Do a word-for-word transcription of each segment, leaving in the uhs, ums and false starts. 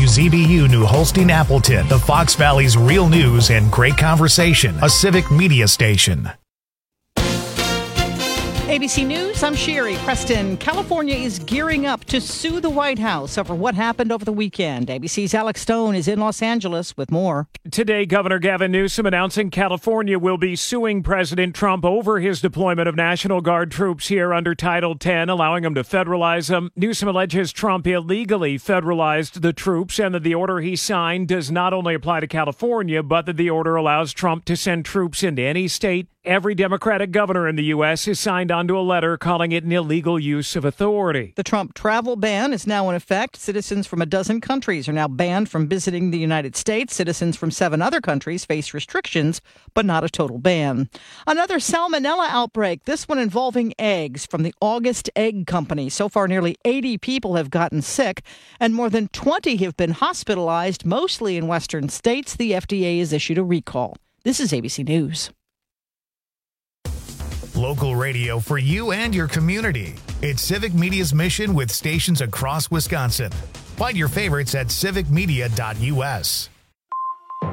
W Z B U New Holstein Appleton, the Fox Valley's real news and great conversation, a civic media station. A B C News, I'm Sherry Preston. California is gearing up to sue the White House over what happened over the weekend. A B C's Alex Stone is in Los Angeles with more. Today, Governor Gavin Newsom announcing California will be suing President Trump over his deployment of National Guard troops here under Title ten, allowing him to federalize them. Newsom alleges Trump illegally federalized the troops and that the order he signed does not only apply to California, but that the order allows Trump to send troops into any state. Every Democratic governor in the U S has signed onto a letter calling it an illegal use of authority. The Trump travel ban is now in effect. Citizens from a dozen countries are now banned from visiting the United States. Citizens from seven other countries face restrictions, but not a total ban. Another salmonella outbreak, this one involving eggs from the August Egg Company. So far, nearly eighty people have gotten sick, and more than twenty have been hospitalized, mostly in western states. The F D A has issued a recall. This is A B C News. Local radio for you and your community. It's Civic Media's mission with stations across Wisconsin. Find your favorites at civic media dot u s. For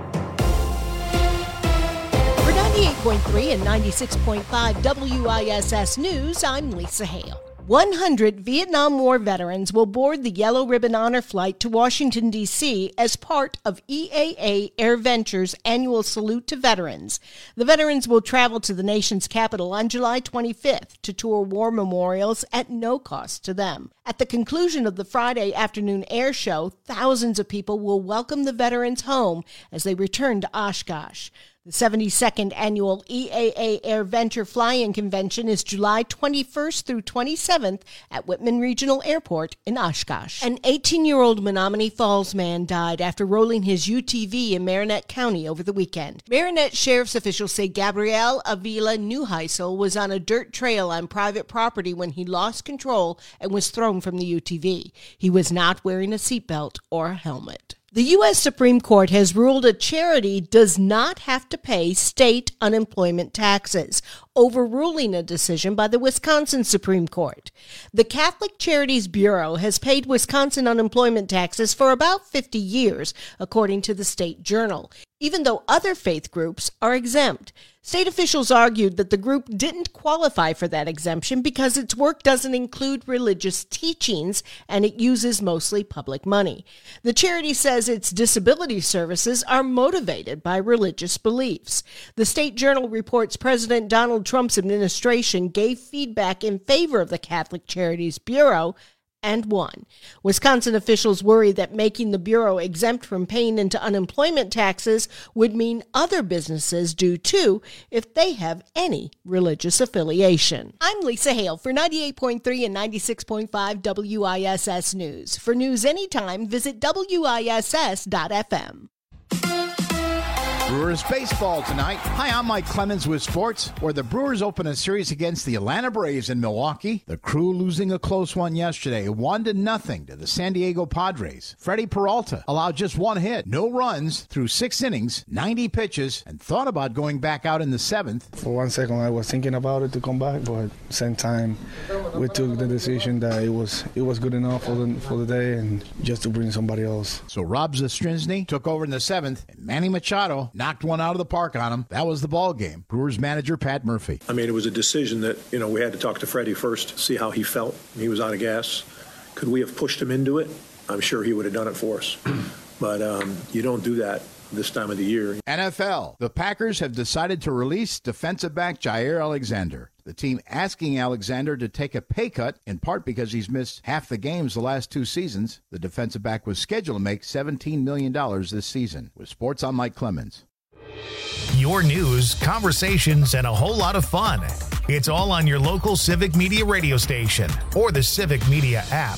ninety-eight point three and ninety-six point five W I S S News, I'm Lisa Hale. one hundred Vietnam War veterans will board the Yellow Ribbon Honor Flight to Washington, D C as part of E A A AirVenture's annual Salute to Veterans. The veterans will travel to the nation's capital on July twenty-fifth to tour war memorials at no cost to them. At the conclusion of the Friday afternoon air show, thousands of people will welcome the veterans home as they return to Oshkosh. The seventy-second annual E A A AirVenture Fly-In Convention is July twenty-first through twenty-seventh at Whitman Regional Airport in Oshkosh. An eighteen-year-old Menominee Falls man died after rolling his U T V in Marinette County over the weekend. Marinette Sheriff's officials say Gabriel Avila Neuheisel was on a dirt trail on private property when he lost control and was thrown from the U T V. He was not wearing a seatbelt or a helmet. The U S Supreme Court has ruled a charity does not have to pay state unemployment taxes, overruling a decision by the Wisconsin Supreme Court. The Catholic Charities Bureau has paid Wisconsin unemployment taxes for about fifty years, according to the State Journal, even though other faith groups are exempt. State officials argued that the group didn't qualify for that exemption because its work doesn't include religious teachings and it uses mostly public money. The charity says its disability services are motivated by religious beliefs. The State Journal reports President Donald Trump's administration gave feedback in favor of the Catholic Charities Bureau and won. Wisconsin officials worry that making the Bureau exempt from paying into unemployment taxes would mean other businesses do too if they have any religious affiliation. I'm Lisa Hale for ninety-eight point three and ninety-six point five W I S S News. For news anytime, visit W I S S dot F M. Brewers baseball tonight. Hi, I'm Mike Clemens with sports, where the Brewers open a series against the Atlanta Braves in Milwaukee. The Crew losing a close one yesterday, one to nothing to the San Diego Padres. Freddie Peralta allowed just one hit, no runs through six innings, ninety pitches, and thought about going back out in the seventh. For one second, I was thinking about it to come back, but at the same time, we took the decision that it was it was good enough for the for the day and just to bring somebody else. So Rob Zastrinsky took over in the seventh, and Manny Machado knocked one out of the park on him. That was the ball game. Brewers manager Pat Murphy. I mean, it was a decision that, you know, we had to talk to Freddie first, see how he felt. He was out of gas. Could we have pushed him into it? I'm sure he would have done it for us. But um, you don't do that this time of the year. N F L. The Packers have decided to release defensive back Jair Alexander. The team asking Alexander to take a pay cut, in part because he's missed half the games the last two seasons. The defensive back was scheduled to make seventeen million dollars this season. With sports, I'm Mike Clemens. Your news, conversations, and a whole lot of fun. It's all on your local Civic Media radio station or the Civic Media app.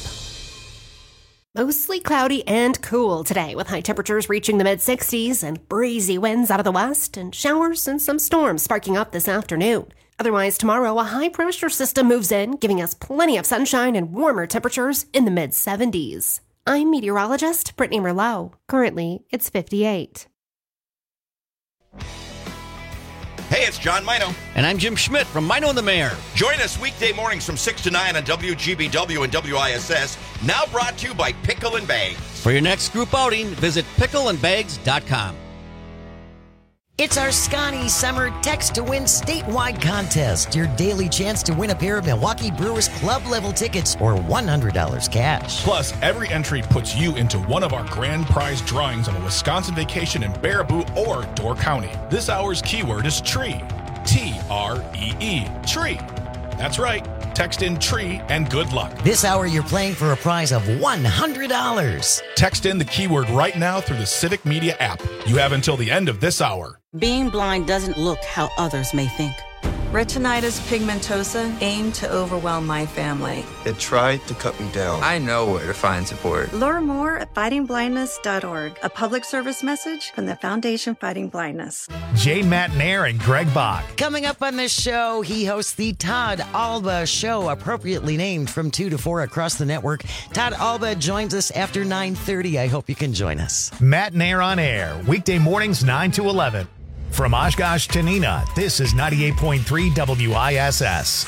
Mostly cloudy and cool today, with high temperatures reaching the mid-sixties and breezy winds out of the west and showers and some storms sparking up this afternoon. Otherwise, tomorrow, a high-pressure system moves in, giving us plenty of sunshine and warmer temperatures in the mid-seventies. I'm meteorologist Brittany Merlot. Currently, it's fifty-eight. Hey, it's John Mino. And I'm Jim Schmidt from Mino and the Mayor. Join us weekday mornings from six to nine on W G B W and W I S S. Now brought to you by Pickle and Bags. For your next group outing, visit pickle and bags dot com. It's our Scotty Summer Text to Win statewide contest. Your daily chance to win a pair of Milwaukee Brewers club level tickets or one hundred dollars cash. Plus, every entry puts you into one of our grand prize drawings of a Wisconsin vacation in Baraboo or Door County. This hour's keyword is tree. T R E E. Tree. That's right. Text in tree and good luck. This hour you're playing for a prize of one hundred dollars. Text in the keyword right now through the Civic Media app. You have until the end of this hour. Being blind doesn't look how others may think. Retinitis pigmentosa aimed to overwhelm my family. It tried to cut me down. I know where to find support. Learn more at fighting blindness dot org. A public service message from the Foundation Fighting Blindness. Jane Matnair and Greg Bach. Coming up on this show, he hosts the Todd Alba Show, appropriately named from two to four across the network. Todd Alba joins us after nine thirty. I hope you can join us. Matnair on air, weekday mornings nine to eleven. From Oshkosh to Neenah, this is ninety-eight point three W I S S.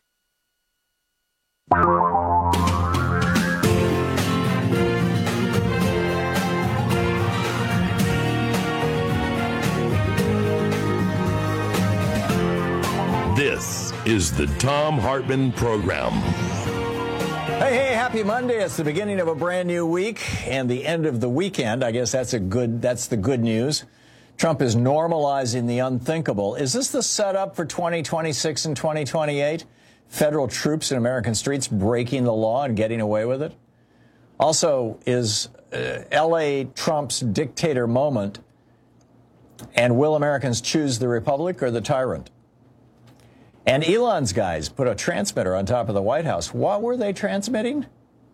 This is the Thom Hartmann Program. Hey, hey, happy Monday. It's the beginning of a brand new week and the end of the weekend. I guess that's a good, that's the good news. Trump is normalizing the unthinkable. Is this the setup for twenty twenty-six and twenty twenty-eight? Federal troops in American streets breaking the law and getting away with it? Also, is uh, L A Trump's dictator moment? And will Americans choose the republic or the tyrant? And Elon's guys put a transmitter on top of the White House. What were they transmitting?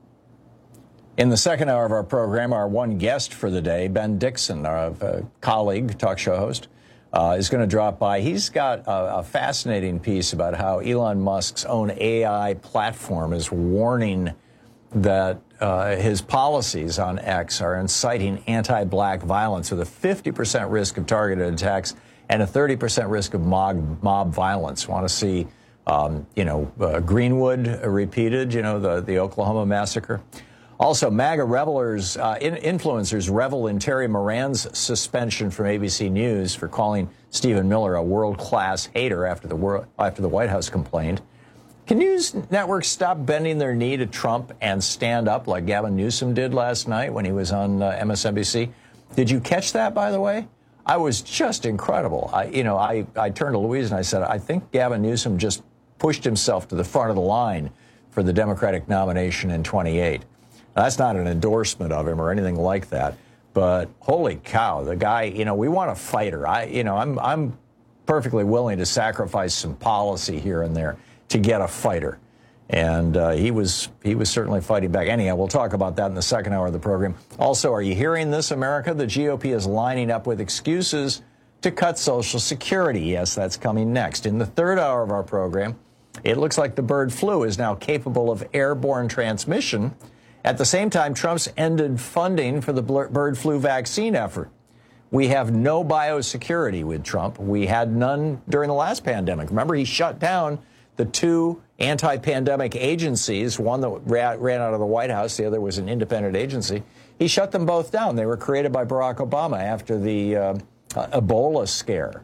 In the second hour of our program, our one guest for the day, Ben Dixon, our uh, colleague, talk show host, uh, is going to drop by. He's got a, a fascinating piece about how Elon Musk's own A I platform is warning that uh, his policies on X are inciting anti-black violence with a fifty percent risk of targeted attacks and a thirty percent risk of mob, mob violence. Want to see, um, you know, uh, Greenwood repeated, you know, the, the Oklahoma massacre. Also, MAGA revelers, uh, in, influencers revel in Terry Moran's suspension from A B C News for calling Stephen Miller a world-class hater after the world, after the White House complained. Can news networks stop bending their knee to Trump and stand up like Gavin Newsom did last night when he was on uh, M S N B C? Did you catch that, by the way? I was just incredible. I, you know, I, I turned to Louise and I said, I think Gavin Newsom just pushed himself to the front of the line for the Democratic nomination in twenty-eight. That's not an endorsement of him or anything like that, but holy cow, the guy, you know, we want a fighter. I, you know, I'm, I'm perfectly willing to sacrifice some policy here and there to get a fighter. And uh, he was, he was certainly fighting back. Anyhow, we'll talk about that in the second hour of the program. Also, are you hearing this, America? The G O P is lining up with excuses to cut Social Security. Yes, that's coming next. In the third hour of our program, it looks like the bird flu is now capable of airborne transmission. At the same time, Trump's ended funding for the bird flu vaccine effort. We have no biosecurity with Trump. We had none during the last pandemic. Remember, he shut down the two anti-pandemic agencies, one that ran out of the White House, the other was an independent agency. He shut them both down. They were created by Barack Obama after the uh, Ebola scare.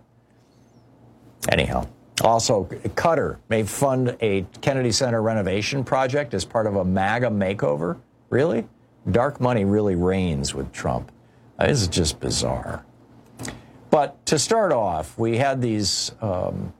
Anyhow. Also, Qatar may fund a Kennedy Center renovation project as part of a MAGA makeover. Really? Dark money really reigns with Trump. Uh, this is just bizarre. But to start off, we had these um,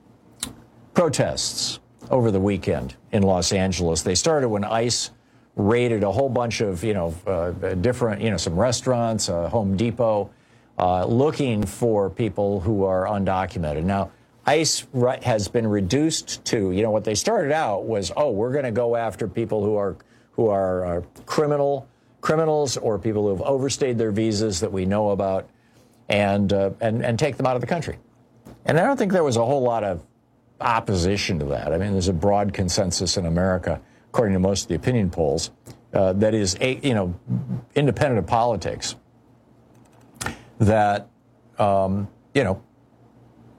protests over the weekend in Los Angeles. They started when ICE raided a whole bunch of, you know, uh, different, you know, some restaurants, uh, Home Depot, uh, looking for people who are undocumented. Now, ICE has been reduced to, you know, what they started out was, oh, we're going to go after people who are who are uh, criminal criminals or people who have overstayed their visas that we know about, and uh, and and take them out of the country. And I don't think there was a whole lot of opposition to that. I mean, there's a broad consensus in America, according to most of the opinion polls, uh, that is, a, you know, independent of politics, that, um, you know,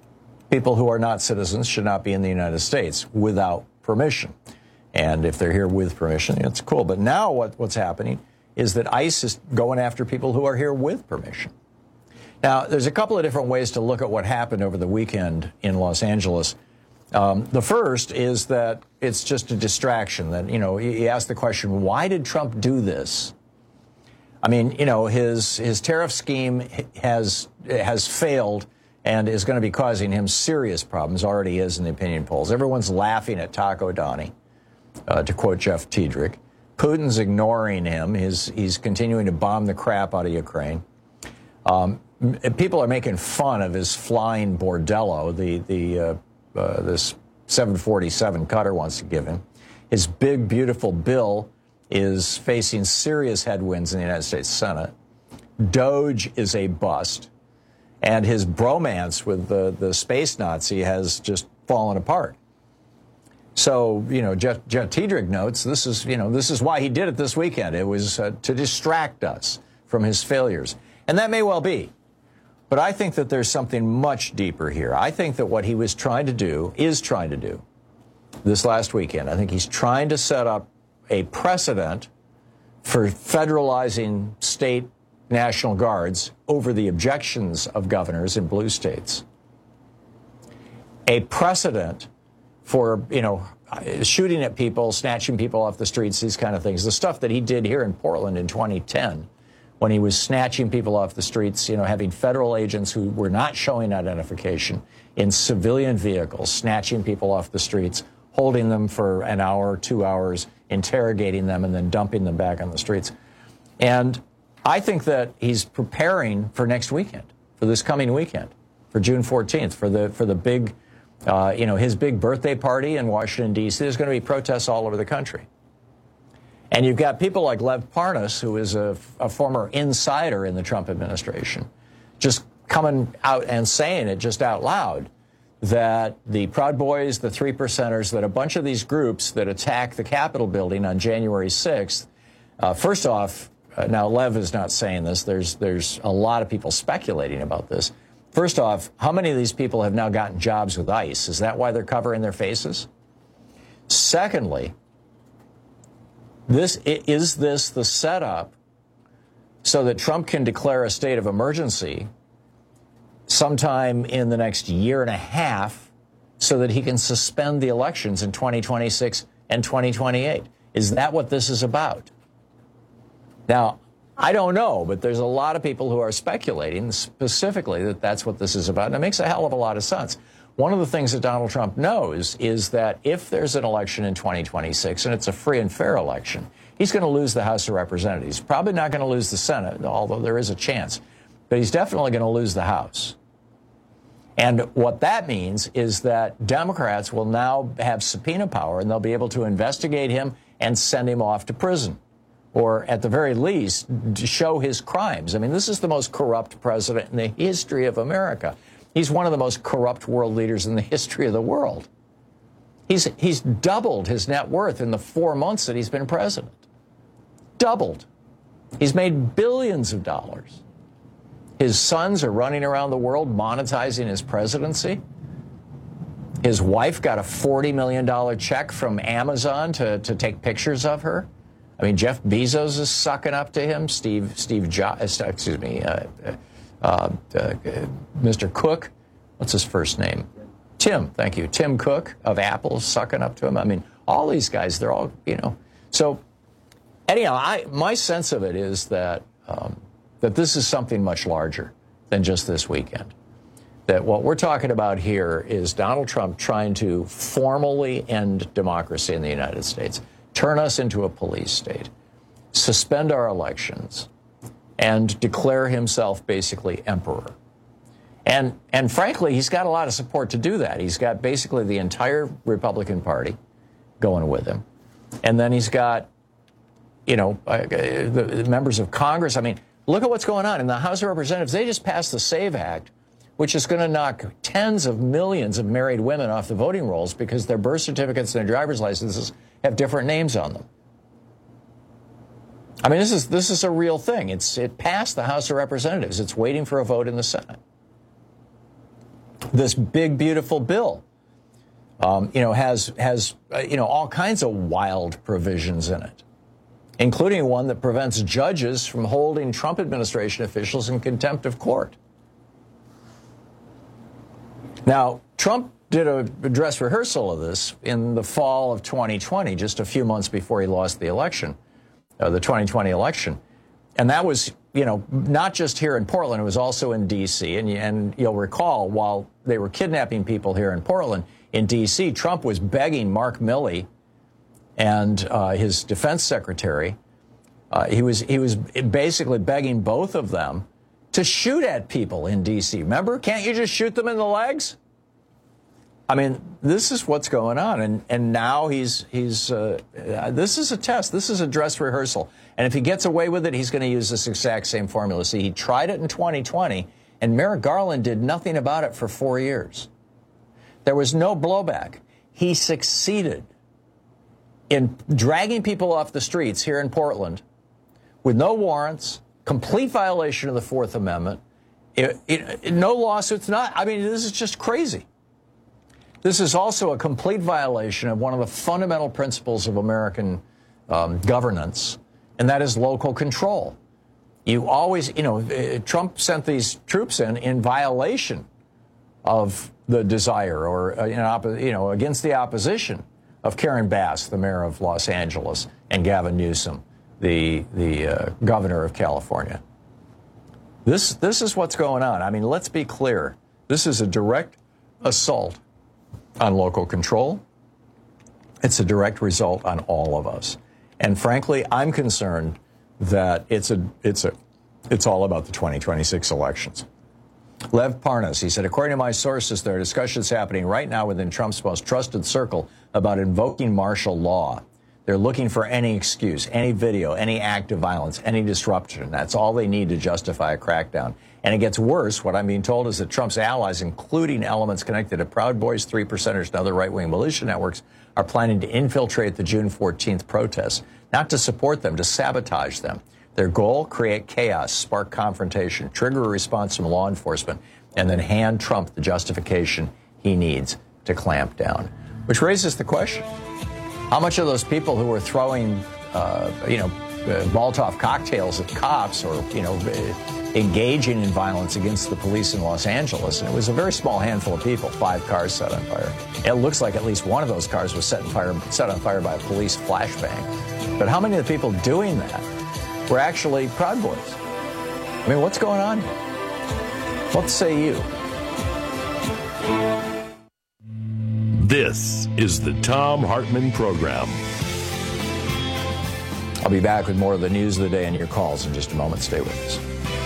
people who are not citizens should not be in the United States without permission. And if they're here with permission, it's cool. But now what, what's happening is that ICE is going after people who are here with permission. Now, there's a couple of different ways to look at what happened over the weekend in Los Angeles. Um, the first is that it's just a distraction. That, you know, you ask the question, why did Trump do this? I mean, you know, his his tariff scheme has has failed and is going to be causing him serious problems, already is in the opinion polls. Everyone's laughing at Taco Donnie, uh, to quote Jeff Tiedrich. Putin's ignoring him. He's, he's continuing to bomb the crap out of Ukraine. Um, people are making fun of his flying bordello, the, the, uh, uh, this seven forty-seven Cutter wants to give him. His big, beautiful bill is facing serious headwinds in the United States Senate. Doge is a bust. And his bromance with the, the space Nazi has just fallen apart. So, you know, Jeff, Jeff Tiedrich notes this is, you know, this is why he did it this weekend. It was uh, to distract us from his failures. And that may well be. But I think that there's something much deeper here. I think that what he was trying to do, is trying to do, this last weekend, I think he's trying to set up a precedent for federalizing state National Guards over the objections of governors in blue states. A precedent for, you know, shooting at people, snatching people off the streets, these kind of things. The stuff that he did here in Portland in twenty ten, when he was snatching people off the streets, you know, having federal agents who were not showing identification in civilian vehicles, snatching people off the streets, holding them for an hour, two hours, interrogating them, and then dumping them back on the streets. And I think that he's preparing for next weekend, for this coming weekend, for June fourteenth, for the for the big, uh, you know, his big birthday party in Washington, D C There's going to be protests all over the country. And you've got people like Lev Parnas, who is a, a former insider in the Trump administration, just coming out and saying it just out loud, that the Proud Boys, the Three Percenters, that a bunch of these groups that attacked the Capitol building on January sixth, uh, first off, Uh, now, Lev is not saying this. There's there's a lot of people speculating about this. First off, how many of these people have now gotten jobs with ICE? Is that why they're covering their faces? Secondly, this is this the setup so that Trump can declare a state of emergency sometime in the next year and a half so that he can suspend the elections in twenty twenty-six and twenty twenty-eight? Is that what this is about? Now, I don't know, but there's a lot of people who are speculating specifically that that's what this is about, and it makes a hell of a lot of sense. One of the things that Donald Trump knows is that if there's an election in twenty twenty-six, and it's a free and fair election, he's going to lose the House of Representatives. Probably not going to lose the Senate, although there is a chance, but he's definitely going to lose the House. And what that means is that Democrats will now have subpoena power, and they'll be able to investigate him and send him off to prison, or at the very least, show his crimes. I mean, this is the most corrupt president in the history of America. He's one of the most corrupt world leaders in the history of the world. He's, he's doubled his net worth in the four months that he's been president. Doubled. He's made billions of dollars. His sons are running around the world monetizing his presidency. His wife got a forty million dollars check from Amazon to, to take pictures of her. I mean, Jeff Bezos is sucking up to him. Steve, Steve, jo- excuse me, uh, uh, uh, Mister Cook, what's his first name? Tim, thank you. Tim Cook of Apple is sucking up to him. I mean, all these guys, they're all, you know. So, anyhow, I, my sense of it is that um, that this is something much larger than just this weekend. That what we're talking about here is Donald Trump trying to formally end democracy in the United States, turn us into a police state, suspend our elections, and declare himself basically emperor. And, and frankly, he's got a lot of support to do that. He's got basically the entire Republican Party going with him. And then he's got, you know, uh, the members of Congress. I mean, look at what's going on. In the House of Representatives, they just passed the SAVE Act, which is going to knock tens of millions of married women off the voting rolls because their birth certificates and their driver's licenses have different names on them. I mean, this is this is a real thing. It's it passed the House of Representatives. It's waiting for a vote in the Senate. this big, beautiful bill, um, you know, has, has uh, you know, all kinds of wild provisions in it, including one that prevents judges from holding Trump administration officials in contempt of court. Now, Trump did a dress rehearsal of this in the fall of twenty twenty, just a few months before he lost the election, uh, the twenty twenty election. And that was, you know, not just here in Portland, it was also in D C. And, and you'll recall, while they were kidnapping people here in Portland, in D C, Trump was begging Mark Milley and uh, his defense secretary, uh, he was he was basically begging both of them to shoot at people in D C. Remember? Can't you just shoot them in the legs? I mean, this is what's going on. And, and now he's, he's uh, uh, this is a test. This is a dress rehearsal. And if he gets away with it, he's going to use this exact same formula. See, he tried it in twenty twenty, and Merrick Garland did nothing about it for four years. There was no blowback. He succeeded in dragging people off the streets here in Portland with no warrants, complete violation of the Fourth Amendment, it, it, no lawsuits, not, I mean, this is just crazy. This is also a complete violation of one of the fundamental principles of American um, governance, and that is local control. You always, you know, Trump sent these troops in in violation of the desire or, uh, in oppo- you know, against the opposition of Karen Bass, the mayor of Los Angeles, and Gavin Newsom, the the uh, governor of California. This this is what's going on. I mean, let's be clear. This is a direct assault on local control. It's a direct result on all of us. And frankly, I'm concerned that it's a it's a it's all about the twenty twenty-six elections. Lev Parnas, he said, according to my sources, there are discussions happening right now within Trump's most trusted circle about invoking martial law. They're looking for any excuse, any video, any act of violence, any disruption. That's all they need to justify a crackdown. And it gets worse. What I'm being told is that Trump's allies, including elements connected to Proud Boys, Three Percenters, and other right-wing militia networks, are planning to infiltrate the June fourteenth protests, not to support them, to sabotage them. Their goal, create chaos, spark confrontation, trigger a response from law enforcement, and then hand Trump the justification he needs to clamp down. Which raises the question, how much of those people who were throwing, uh, you know, uh, Molotov cocktails at cops or, you know, engaging in violence against the police in Los Angeles, and it was a very small handful of people, five cars set on fire. It looks like at least one of those cars was set on fire, set on fire by a police flashbang. But how many of the people doing that were actually Proud Boys? I mean, what's going on here? What say you? This is the Thom Hartmann Program. I'll be back with more of the news of the day and your calls in just a moment. Stay with us.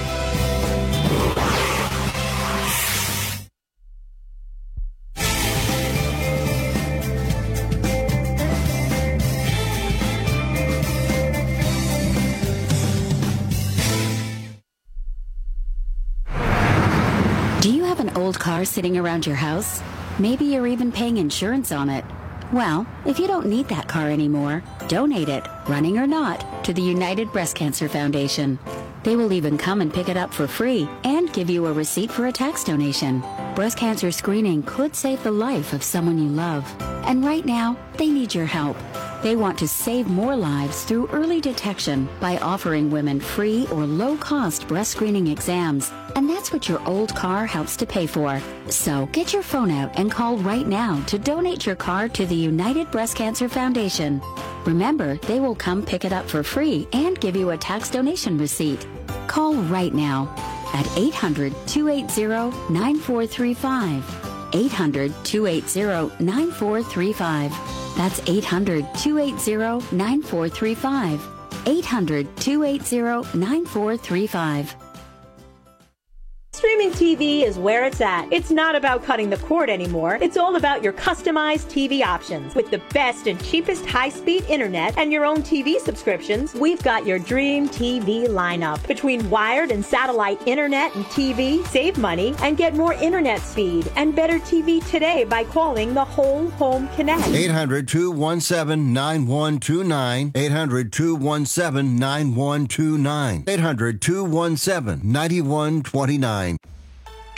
Do you have an old car sitting around your house? Maybe you're even paying insurance on it. Well, if you don't need that car anymore, donate it, running or not, to the United Breast Cancer Foundation. They will even come and pick it up for free and give you a receipt for a tax donation. Breast cancer screening could save the life of someone you love. And right now, they need your help. They want to save more lives through early detection by offering women free or low-cost breast screening exams. And that's what your old car helps to pay for. So get your phone out and call right now to donate your car to the United Breast Cancer Foundation. Remember, they will come pick it up for free and give you a tax donation receipt. Call right now at eight hundred, two eight zero, nine four three five. eight hundred, two eight zero, nine four three five. That's eight hundred, two eight zero, nine four three five. eight hundred, two eight zero, nine four three five. Streaming T V is where it's at. It's not about cutting the cord anymore. It's all about your customized T V options. With the best and cheapest high-speed internet and your own T V subscriptions, we've got your dream T V lineup. Between wired and satellite internet and T V, save money and get more internet speed and better T V today by calling the Whole Home Connect. eight hundred, two one seven, nine one two nine. eight hundred, two one seven, nine one two nine. eight hundred, two one seven, nine one two nine.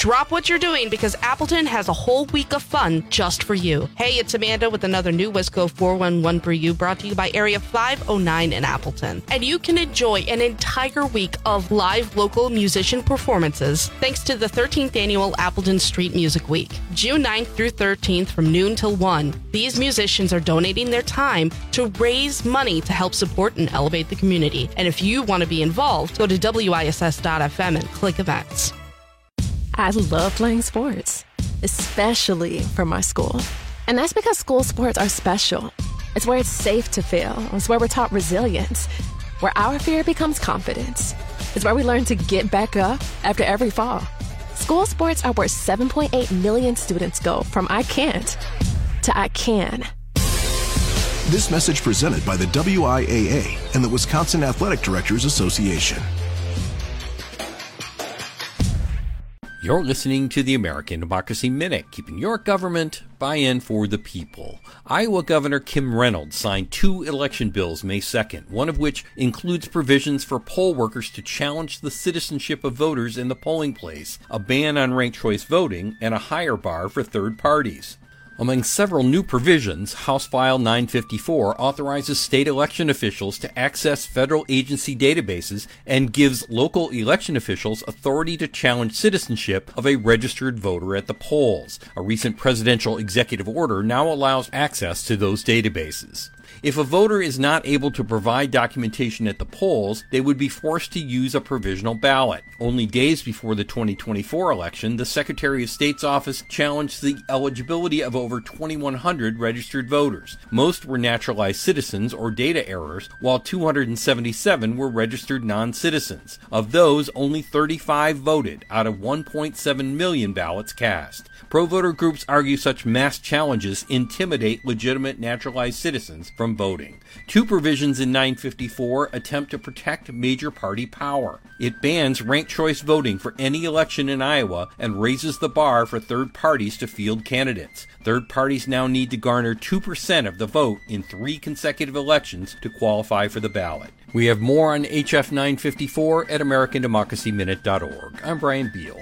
Drop what you're doing because Appleton has a whole week of fun just for you. Hey, it's Amanda with another new Wisco four one one for you, brought to you by Area five oh nine in Appleton. And you can enjoy an entire week of live local musician performances thanks to the thirteenth Annual Appleton Street Music Week. June ninth through thirteenth from noon till one. These musicians are donating their time to raise money to help support and elevate the community. And if you want to be involved, go to W I S S dot F M and click events. I love playing sports, especially for my school. And that's because school sports are special. It's where it's safe to fail. It's where we're taught resilience, where our fear becomes confidence. It's where we learn to get back up after every fall. School sports are where seven point eight million students go from I can't to I can. This message presented by the W I A A and the Wisconsin Athletic Directors Association. You're listening to the American Democracy Minute, keeping your government buy-in for the people. Iowa Governor Kim Reynolds signed two election bills May second, one of which includes provisions for poll workers to challenge the citizenship of voters in the polling place, a ban on ranked choice voting, and a higher bar for third parties. Among several new provisions, House File nine fifty-four authorizes state election officials to access federal agency databases and gives local election officials authority to challenge citizenship of a registered voter at the polls. A recent presidential executive order now allows access to those databases. If a voter is not able to provide documentation at the polls, they would be forced to use a provisional ballot. Only days before the twenty twenty-four election, the Secretary of State's office challenged the eligibility of over twenty-one hundred registered voters. Most were naturalized citizens or data errors, while two hundred seventy-seven were registered non-citizens. Of those, only thirty-five voted out of one point seven million ballots cast. Pro-voter groups argue such mass challenges intimidate legitimate naturalized citizens from voting. Two provisions in nine fifty-four attempt to protect major party power. It bans ranked choice voting for any election in Iowa and raises the bar for third parties to field candidates. Third parties now need to garner two percent of the vote in three consecutive elections to qualify for the ballot. We have more on H F nine fifty-four at American Democracy Minute dot org. I'm Brian Beal.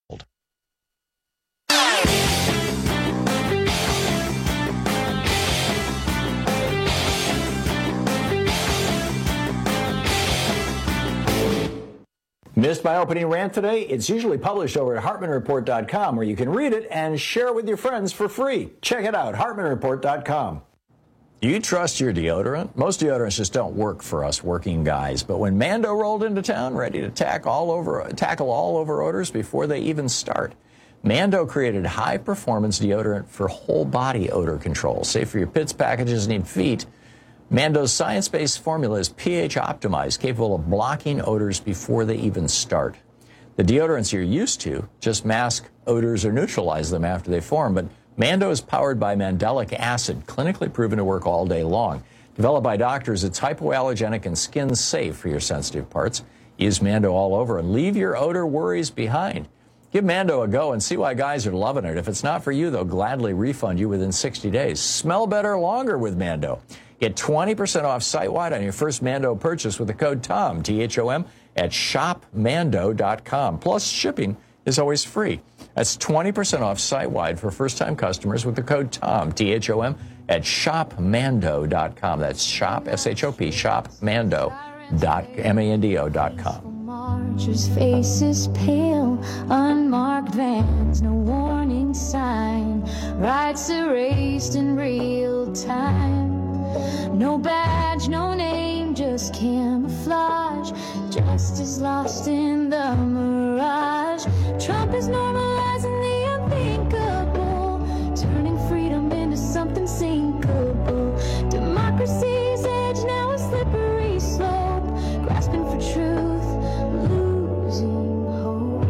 Missed my opening rant today? It's usually published over at Hartman Report dot com, where you can read it and share it with your friends for free. Check it out, Hartman Report dot com. Do you trust your deodorant? Most deodorants just don't work for us working guys. But when Mando rolled into town, ready to tack all over, tackle all over odors before they even start, Mando created high-performance deodorant for whole-body odor control, safe for your pits, packages, and even feet. Mando's science-based formula is pH optimized, capable of blocking odors before they even start. The deodorants you're used to just mask odors or neutralize them after they form, but Mando is powered by mandelic acid, clinically proven to work all day long. Developed by doctors, it's hypoallergenic and skin-safe for your sensitive parts. Use Mando all over and leave your odor worries behind. Give Mando a go and see why guys are loving it. If it's not for you, they'll gladly refund you within sixty days. Smell better longer with Mando. Get twenty percent off site-wide on your first Mando purchase with the code TOM, T H O M, at shop mando dot com. Plus, shipping is always free. That's twenty percent off site-wide for first-time customers with the code TOM, T H O M, at shop mando dot com. That's shop, S H O P, shop mando dot M A N D O dot com. Marchers' faces pale, unmarked vans, no warning sign. Rights erased in real time. No badge, no name, just camouflage. Justice lost in the mirage. Trump is normalizing the unthinkable, turning freedom into something sinkable. Democracy's edge now a slippery slope, grasping for truth, losing hope.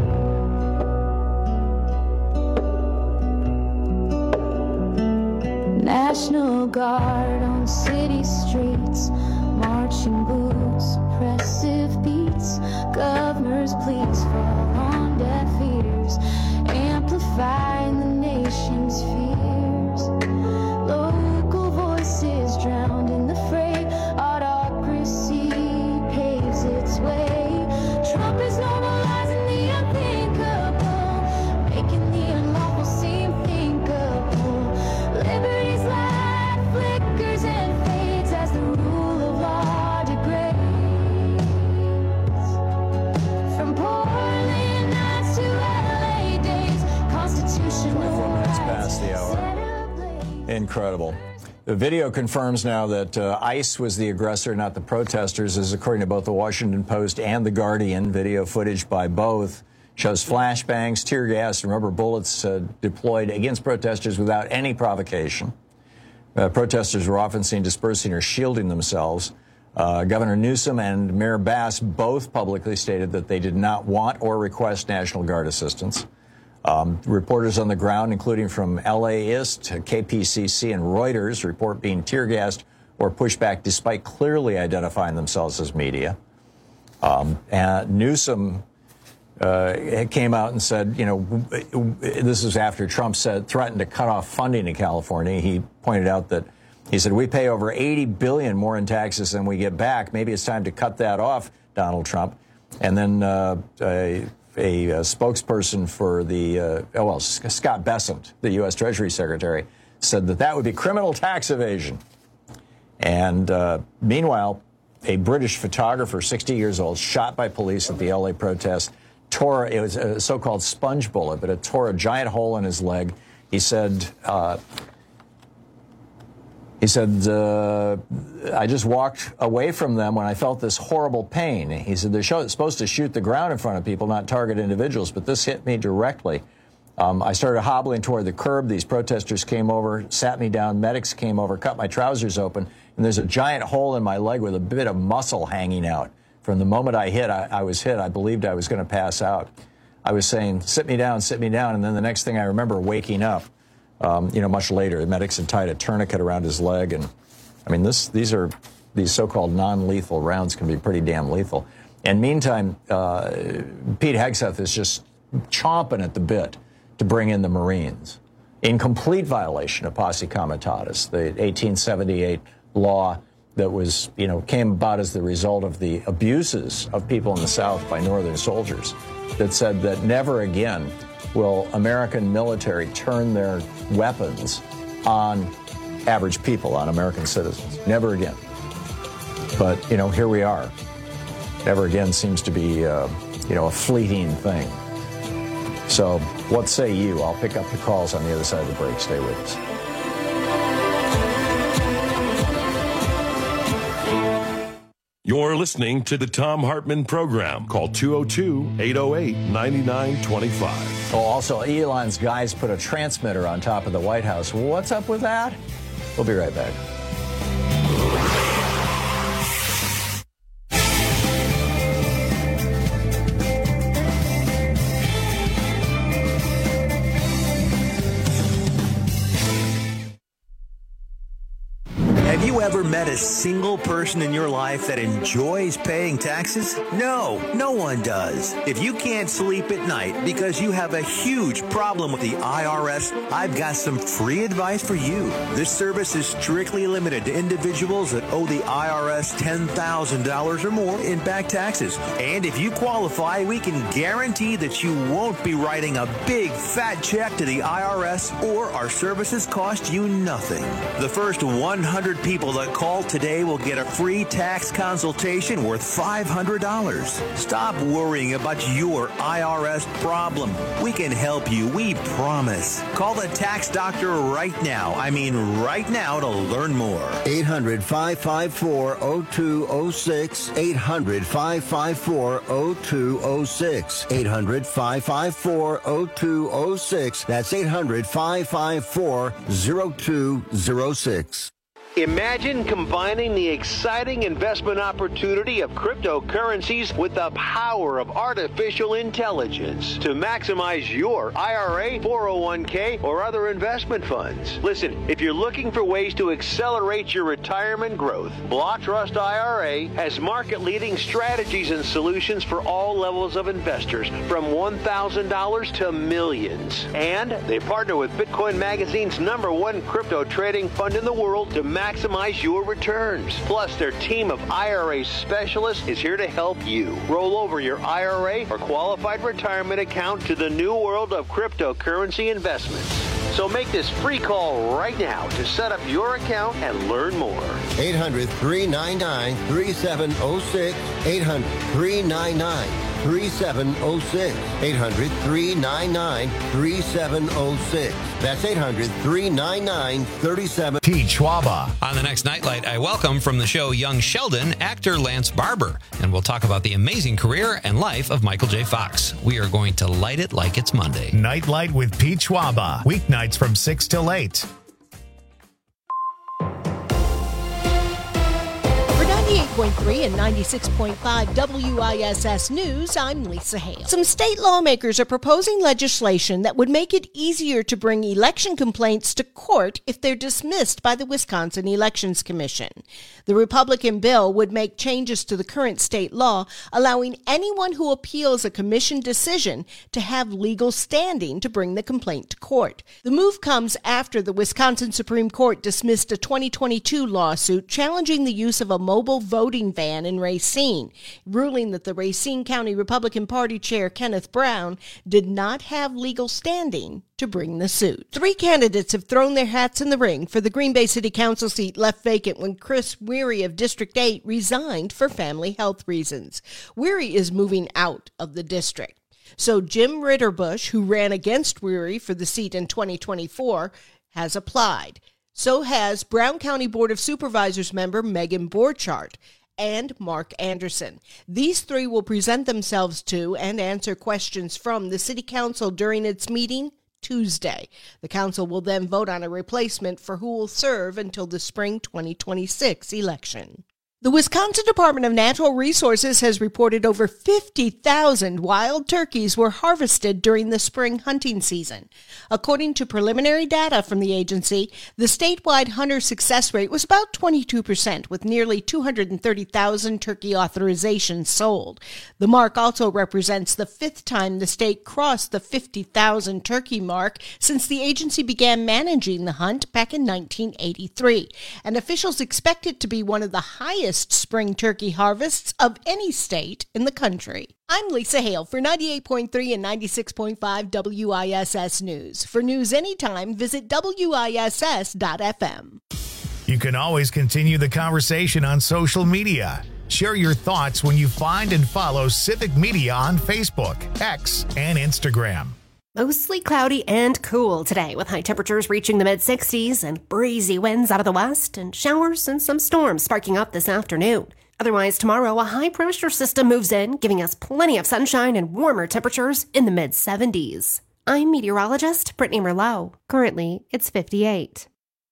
National Guard on city streets, marching boots, oppressive beats. Governor's pleas fall on deaf ears, amplifying the nation's fears. Local voices drowned in the fray, autocracy paves its way. Trump is normalizing the unthinkable, past the hour. Incredible. The video confirms now that uh, ICE was the aggressor, not the protesters, as according to both the Washington Post and the Guardian. Video footage by both shows flashbangs, tear gas, and rubber bullets uh, deployed against protesters without any provocation. Uh, protesters were often seen dispersing or shielding themselves. Uh, Governor Newsom and Mayor Bass both publicly stated that they did not want or request National Guard assistance. Um, reporters on the ground, including from L A I S T, K P C C, and Reuters, report being tear-gassed or pushed back despite clearly identifying themselves as media. Um, and Newsom uh, came out and said, you know, this is after Trump said threatened to cut off funding in California. He pointed out that he said, we pay over eighty billion dollars more in taxes than we get back. Maybe it's time to cut that off, Donald Trump. And then uh, a, a, a spokesperson for the, uh, oh, well, Scott Bessent, the U S Treasury Secretary, said that that would be criminal tax evasion. And uh, meanwhile, a British photographer, sixty years old, shot by police at the L A protest, tore, it was a so-called sponge bullet, but it tore a giant hole in his leg. He said, uh, He said, uh, I just walked away from them when I felt this horrible pain. He said, they're show, supposed to shoot the ground in front of people, not target individuals, but this hit me directly. Um, I started hobbling toward the curb. These protesters came over, sat me down. Medics came over, cut my trousers open, and there's a giant hole in my leg with a bit of muscle hanging out. From the moment I hit, I, I was hit. I believed I was going to pass out. I was saying, sit me down, sit me down, and then the next thing I remember, waking up. Um, you know, much later, the medics had tied a tourniquet around his leg, and I mean, this these are these so-called non-lethal rounds can be pretty damn lethal. And meantime, uh, Pete Hegseth is just chomping at the bit to bring in the Marines in complete violation of Posse Comitatus, the eighteen seventy-eight law that was, you know, came about as the result of the abuses of people in the South by Northern soldiers, that said that never again will American military turn their weapons on average people, on American citizens. Never again. But, you know, here we are. Never again seems to be, uh, you know, a fleeting thing. So what say you? I'll pick up the calls on the other side of the break. Stay with us. You're listening to the Thom Hartmann Program. Call two oh two, eight oh eight, nine nine two five. Oh, also, Elon's guys put a transmitter on top of the White House. What's up with that? We'll be right back. Have you ever met a single person in your life that enjoys paying taxes? No, no one does. If you can't sleep at night because you have a huge problem with the I R S, I've got some free advice for you. This service is strictly limited to individuals that owe the I R S ten thousand dollars or more in back taxes. And if you qualify, we can guarantee that you won't be writing a big fat check to the I R S, or our services cost you nothing. The first one hundred people that call today will get a free tax consultation worth five hundred dollars. Stop worrying about your I R S problem. We can help you, we promise. Call the tax doctor right now. I mean right now to learn more. eight hundred, five five four, oh two oh six. eight hundred, five five four, oh two oh six. eight hundred, five five four, oh two oh six. That's eight hundred, five five four, oh two oh six. Imagine combining the exciting investment opportunity of cryptocurrencies with the power of artificial intelligence to maximize your I R A, four oh one k, or other investment funds. Listen, if you're looking for ways to accelerate your retirement growth, Block Trust I R A has market-leading strategies and solutions for all levels of investors, from one thousand dollars to millions. And they partner with Bitcoin Magazine's number one crypto trading fund in the world to maximize your returns. Plus, their team of I R A specialists is here to help you roll over your I R A or qualified retirement account to the new world of cryptocurrency investments. So make this free call right now to set up your account and learn more. eight hundred, three nine nine, three seven oh six. eight hundred, three nine nine, three seven zero six. eight hundred, three nine nine, three seven zero six. That's eight hundred, three nine nine, three seven zero six. Pete Schwaba. On the next Nightlight, I welcome from the show Young Sheldon, actor Lance Barber, and we'll talk about the amazing career and life of Michael J. Fox. We are going to light it like it's Monday. Nightlight with Pete Schwaba. Weeknights from six till eight. ninety-eight point three and ninety-six point five W I S S News, I'm Lisa Hale. Some state lawmakers are proposing legislation that would make it easier to bring election complaints to court if they're dismissed by the Wisconsin Elections Commission. The Republican bill would make changes to the current state law, allowing anyone who appeals a commission decision to have legal standing to bring the complaint to court. The move comes after the Wisconsin Supreme Court dismissed a twenty twenty-two lawsuit challenging the use of a mobile voting van in Racine, ruling that the Racine County Republican Party Chair Kenneth Brown did not have legal standing to bring the suit. Three candidates have thrown their hats in the ring for the Green Bay City Council seat left vacant when Chris Weary of District eight resigned for family health reasons. Weary is moving out of the district. So Jim Ritterbush, who ran against Weary for the seat in twenty twenty-four, has applied. So has Brown County Board of Supervisors member Megan Borchardt and Mark Anderson. These three will present themselves to and answer questions from the City Council during its meeting Tuesday. The council will then vote on a replacement for who will serve until the spring twenty twenty-six election. The Wisconsin Department of Natural Resources has reported over fifty thousand wild turkeys were harvested during the spring hunting season. According to preliminary data from the agency, the statewide hunter success rate was about twenty-two percent, with nearly two hundred thirty thousand turkey authorizations sold. The mark also represents the fifth time the state crossed the fifty thousand turkey mark since the agency began managing the hunt back in nineteen eighty-three, and officials expect it to be one of the highest spring turkey harvests of any state in the country. I'm Lisa Hale for ninety-eight point three and ninety-six point five W I S S News. For news anytime, visit W I S S dot F M. You can always continue the conversation on social media. Share your thoughts when you find and follow Civic Media on Facebook, X, and Instagram. Mostly cloudy and cool today, with high temperatures reaching the mid-sixties and breezy winds out of the west and showers and some storms sparking up this afternoon. Otherwise, tomorrow, a high-pressure system moves in, giving us plenty of sunshine and warmer temperatures in the mid-seventies. I'm meteorologist Brittany Merlot. Currently, it's fifty-eight.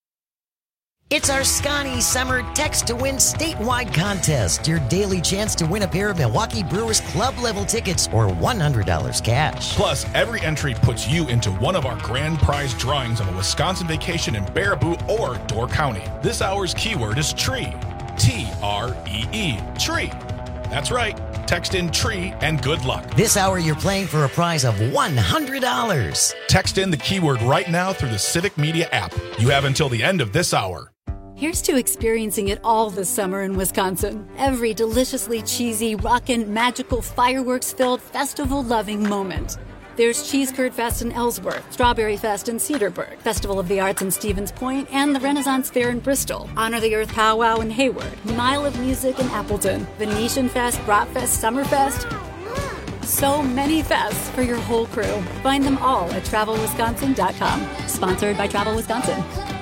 It's our Scotty Summer Text to Win statewide contest. Your daily chance to win a pair of Milwaukee Brewers club level tickets or one hundred dollars cash. Plus, every entry puts you into one of our grand prize drawings of a Wisconsin vacation in Baraboo or Door County. This hour's keyword is tree. T R E E. Tree. That's right. Text in tree and good luck. This hour you're playing for a prize of one hundred dollars. Text in the keyword right now through the Civic Media app. You have until the end of this hour. Here's to experiencing it all this summer in Wisconsin. Every deliciously cheesy, rockin', magical, fireworks-filled, festival-loving moment. There's Cheese Curd Fest in Ellsworth, Strawberry Fest in Cedarburg, Festival of the Arts in Stevens Point, and the Renaissance Fair in Bristol, Honor the Earth Powwow in Hayward, Mile of Music in Appleton, Venetian Fest, Bratfest, Summerfest. So many fests for your whole crew. Find them all at travel wisconsin dot com. Sponsored by Travel Wisconsin.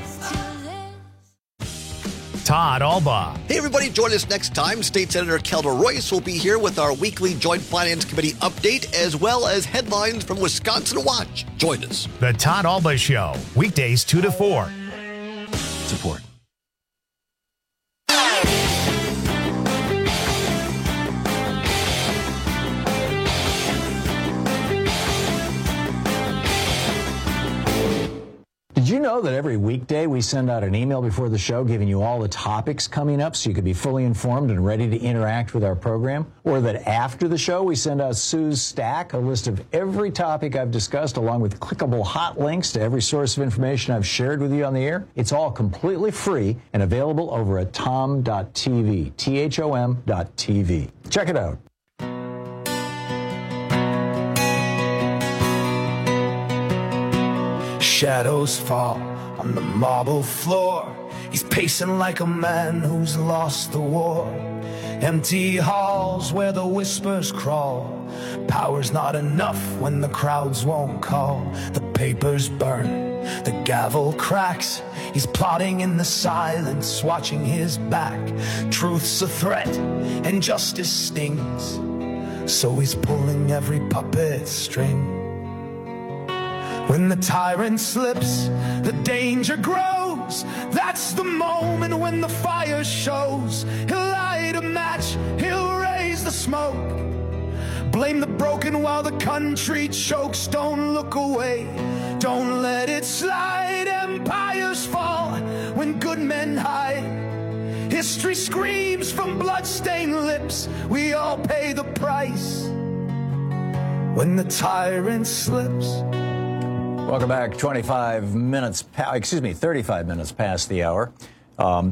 Todd Alba. Hey, everybody, join us next time. State Senator Kelda Royce will be here with our weekly Joint Finance Committee update, as well as headlines from Wisconsin Watch. Join us. The Todd Alba Show, weekdays two to four. Support. Did you know that every weekday we send out an email before the show giving you all the topics coming up so you can be fully informed and ready to interact with our program? Or that after the show we send out Sue's Stack, a list of every topic I've discussed along with clickable hot links to every source of information I've shared with you on the air? It's all completely free and available over at tom dot t v, T H O M dot T V. Check it out. Shadows fall on the marble floor. He's pacing like a man who's lost the war. Empty halls where the whispers crawl. Power's not enough when the crowds won't call. The papers burn, the gavel cracks. He's plotting in the silence, watching his back. Truth's a threat and justice stings, so he's pulling every puppet string. When the tyrant slips, the danger grows. That's the moment when the fire shows. He'll light a match, he'll raise the smoke. Blame the broken while the country chokes. Don't look away, don't let it slide. Empires fall when good men hide. History screams from blood-stained lips. We all pay the price when the tyrant slips. Welcome back. twenty-five minutes, pa- excuse me, thirty-five minutes past the hour. Um,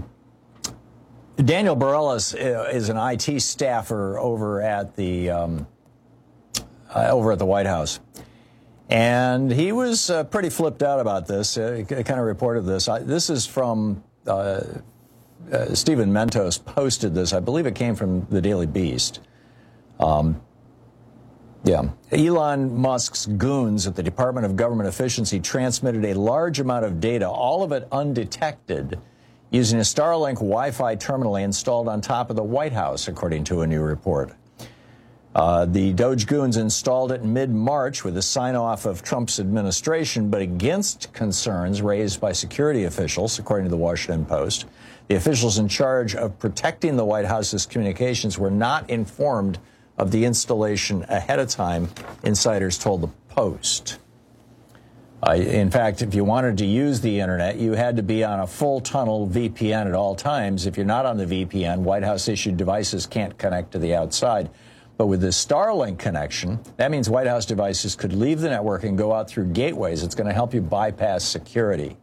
Daniel Bareilles is an I T staffer over at the um, uh, over at the White House, and he was uh, pretty flipped out about this. Uh, he kind of reported this. I, this is from uh, uh, Stephen Mentos posted this. I believe it came from the Daily Beast. Um, Yeah. Elon Musk's goons at the Department of Government Efficiency transmitted a large amount of data, all of it undetected, using a Starlink Wi-Fi terminal installed on top of the White House, according to a new report. Uh, the Doge goons installed it in mid-March with the sign-off of Trump's administration, but against concerns raised by security officials, according to the Washington Post. The officials in charge of protecting the White House's communications were not informed of the installation ahead of time, insiders told the Post. Uh, in fact, if you wanted to use the internet, you had to be on a full tunnel V P N at all times. If you're not on the V P N, White House issued devices can't connect to the outside. But with the Starlink connection, that means White House devices could leave the network and go out through gateways. It's going to help you bypass security.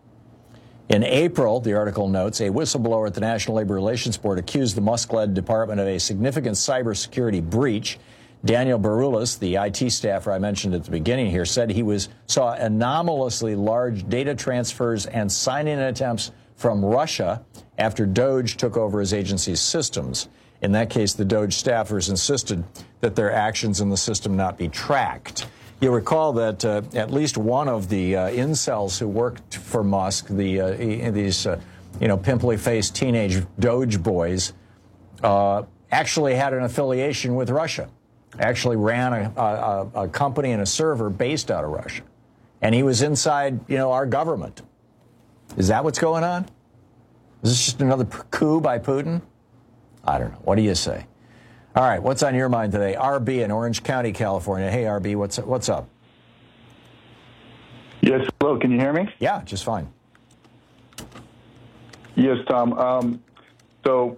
In April, the article notes, a whistleblower at the National Labor Relations Board accused the Musk-led department of a significant cybersecurity breach. Daniel Bareilles, the I T staffer I mentioned at the beginning here, said he was saw anomalously large data transfers and sign-in attempts from Russia after Doge took over his agency's systems. In that case, the Doge staffers insisted that their actions in the system not be tracked. You'll recall that uh, at least one of the uh, incels who worked for Musk, the uh, these uh, you know pimply-faced teenage Doge boys, uh, actually had an affiliation with Russia. Actually ran a, a, a company and a server based out of Russia, and he was inside you know our government. Is that what's going on? Is this just another coup by Putin? I don't know. What do you say? All right, what's on your mind today? R B in Orange County, California. Hey, R B, what's what's up? Yes, hello. Can you hear me? Yeah, just fine. Yes, Tom. Um, so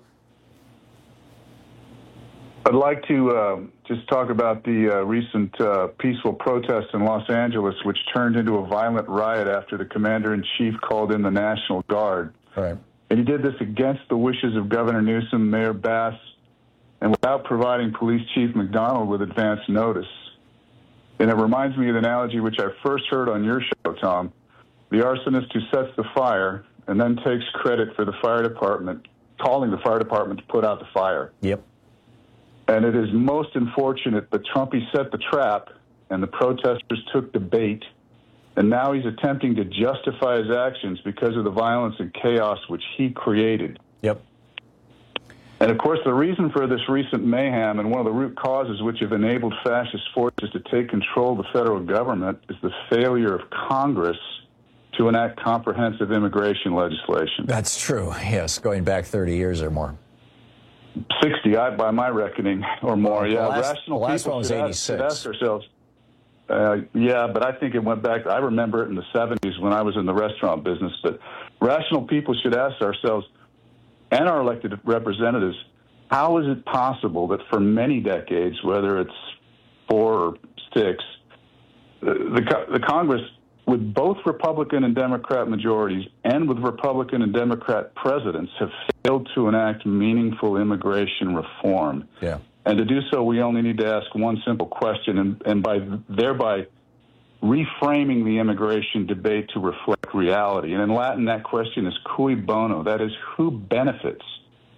I'd like to uh, just talk about the uh, recent uh, peaceful protests in Los Angeles, which turned into a violent riot after the commander-in-chief called in the National Guard. All right. And he did this against the wishes of Governor Newsom, Mayor Bass, and without providing Police Chief McDonald with advance notice. And it reminds me of the analogy which I first heard on your show, Tom. The arsonist who sets the fire and then takes credit for the fire department, calling the fire department to put out the fire. Yep. And it is most unfortunate that Trumpy set the trap and the protesters took the bait, and now he's attempting to justify his actions because of the violence and chaos which he created. Yep. And, of course, the reason for this recent mayhem and one of the root causes which have enabled fascist forces to take control of the federal government is the failure of Congress to enact comprehensive immigration legislation. That's true, yes, going back thirty years or more. sixty, I, by my reckoning, or more, well, yeah. The last, Rational the last people one was should ask, eighty-six. should ask ourselves, uh, yeah, but I think it went back, I remember it in the seventies when I was in the restaurant business, but rational people should ask ourselves, and our elected representatives, how is it possible that for many decades, whether it's four or six, the, the Congress, with both Republican and Democrat majorities and with Republican and Democrat presidents, have failed to enact meaningful immigration reform? Yeah. And to do so, we only need to ask one simple question, and, and by thereby reframing the immigration debate to reflect reality. And in Latin, that question is cui bono, that is, who benefits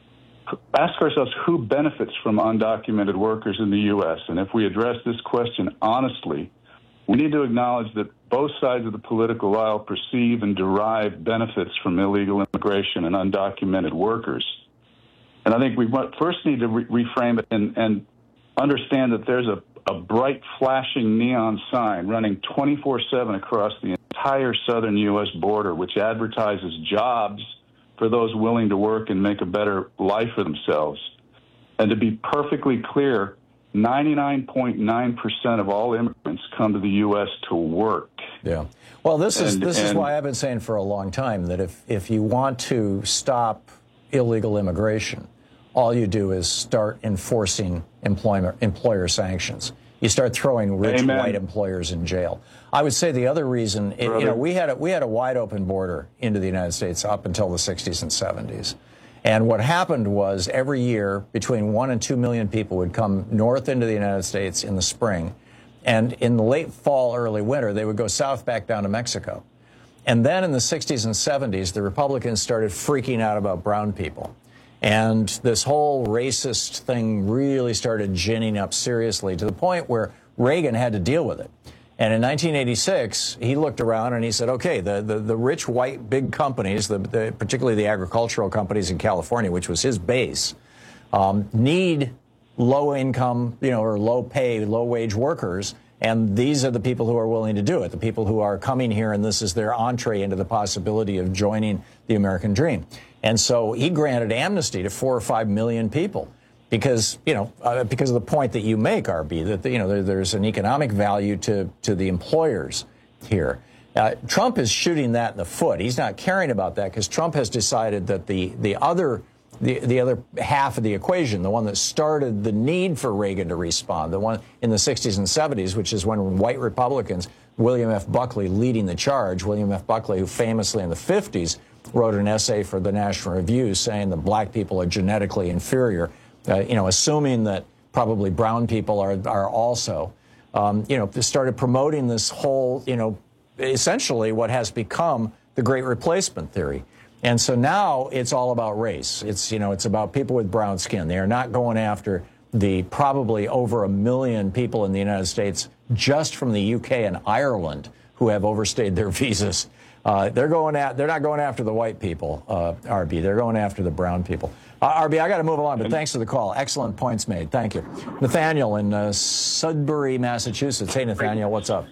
ask ourselves who benefits from undocumented workers in the U S. And if we address this question honestly, we need to acknowledge that both sides of the political aisle perceive and derive benefits from illegal immigration and undocumented workers. And I think we first need to re- reframe it and, and understand that there's a, a bright, flashing neon sign running twenty-four seven across the entire southern U S border, which advertises jobs for those willing to work and make a better life for themselves. And to be perfectly clear, ninety-nine point nine percent of all immigrants come to the U S to work. Yeah. Well, this is And- this is and- why I've been saying for a long time that if, if you want to stop illegal immigration, all you do is start enforcing employment employer sanctions. You start throwing rich Amen. white employers in jail. I would say the other reason, it, you know, we had a, we had a wide open border into the United States up until the sixties and seventies. And what happened was every year between one and two million people would come north into the United States in the spring. And in the late fall, early winter, they would go south back down to Mexico. And then in the sixties and seventies, the Republicans started freaking out about brown people. And this whole racist thing really started ginning up seriously to the point where Reagan had to deal with it. And in nineteen eighty-six, he looked around and he said, okay, the, the, the rich white big companies, the, the, particularly the agricultural companies in California, which was his base, um, need low income, you know, or low pay, low wage workers. And these are the people who are willing to do it, the people who are coming here, and this is their entree into the possibility of joining the American dream. And so he granted amnesty to four or five million people because, you know, uh, because of the point that you make, R B, that, you know, there, there's an economic value to, to the employers here. Uh, Trump is shooting that in the foot. He's not caring about that because Trump has decided that the, the other The, the other half of the equation, the one that started the need for Reagan to respond, the one in the sixties and seventies, which is when white Republicans, William F. Buckley leading the charge, William F. Buckley, who famously in the fifties wrote an essay for the National Review saying that black people are genetically inferior, uh, you know, assuming that probably brown people are, are also, um, you know, started promoting this whole, you know, essentially what has become the Great Replacement theory. And so now it's all about race. It's, you know, it's about people with brown skin. They are not going after the probably over a million people in the United States just from the U K and Ireland who have overstayed their visas. Uh, they're going at, they're not going after the white people, uh, R B. They're going after the brown people. Uh, R B, I got to move along, but thanks for the call. Excellent points made. Thank you. Nathaniel in uh, Sudbury, Massachusetts. Hey, Nathaniel, what's up?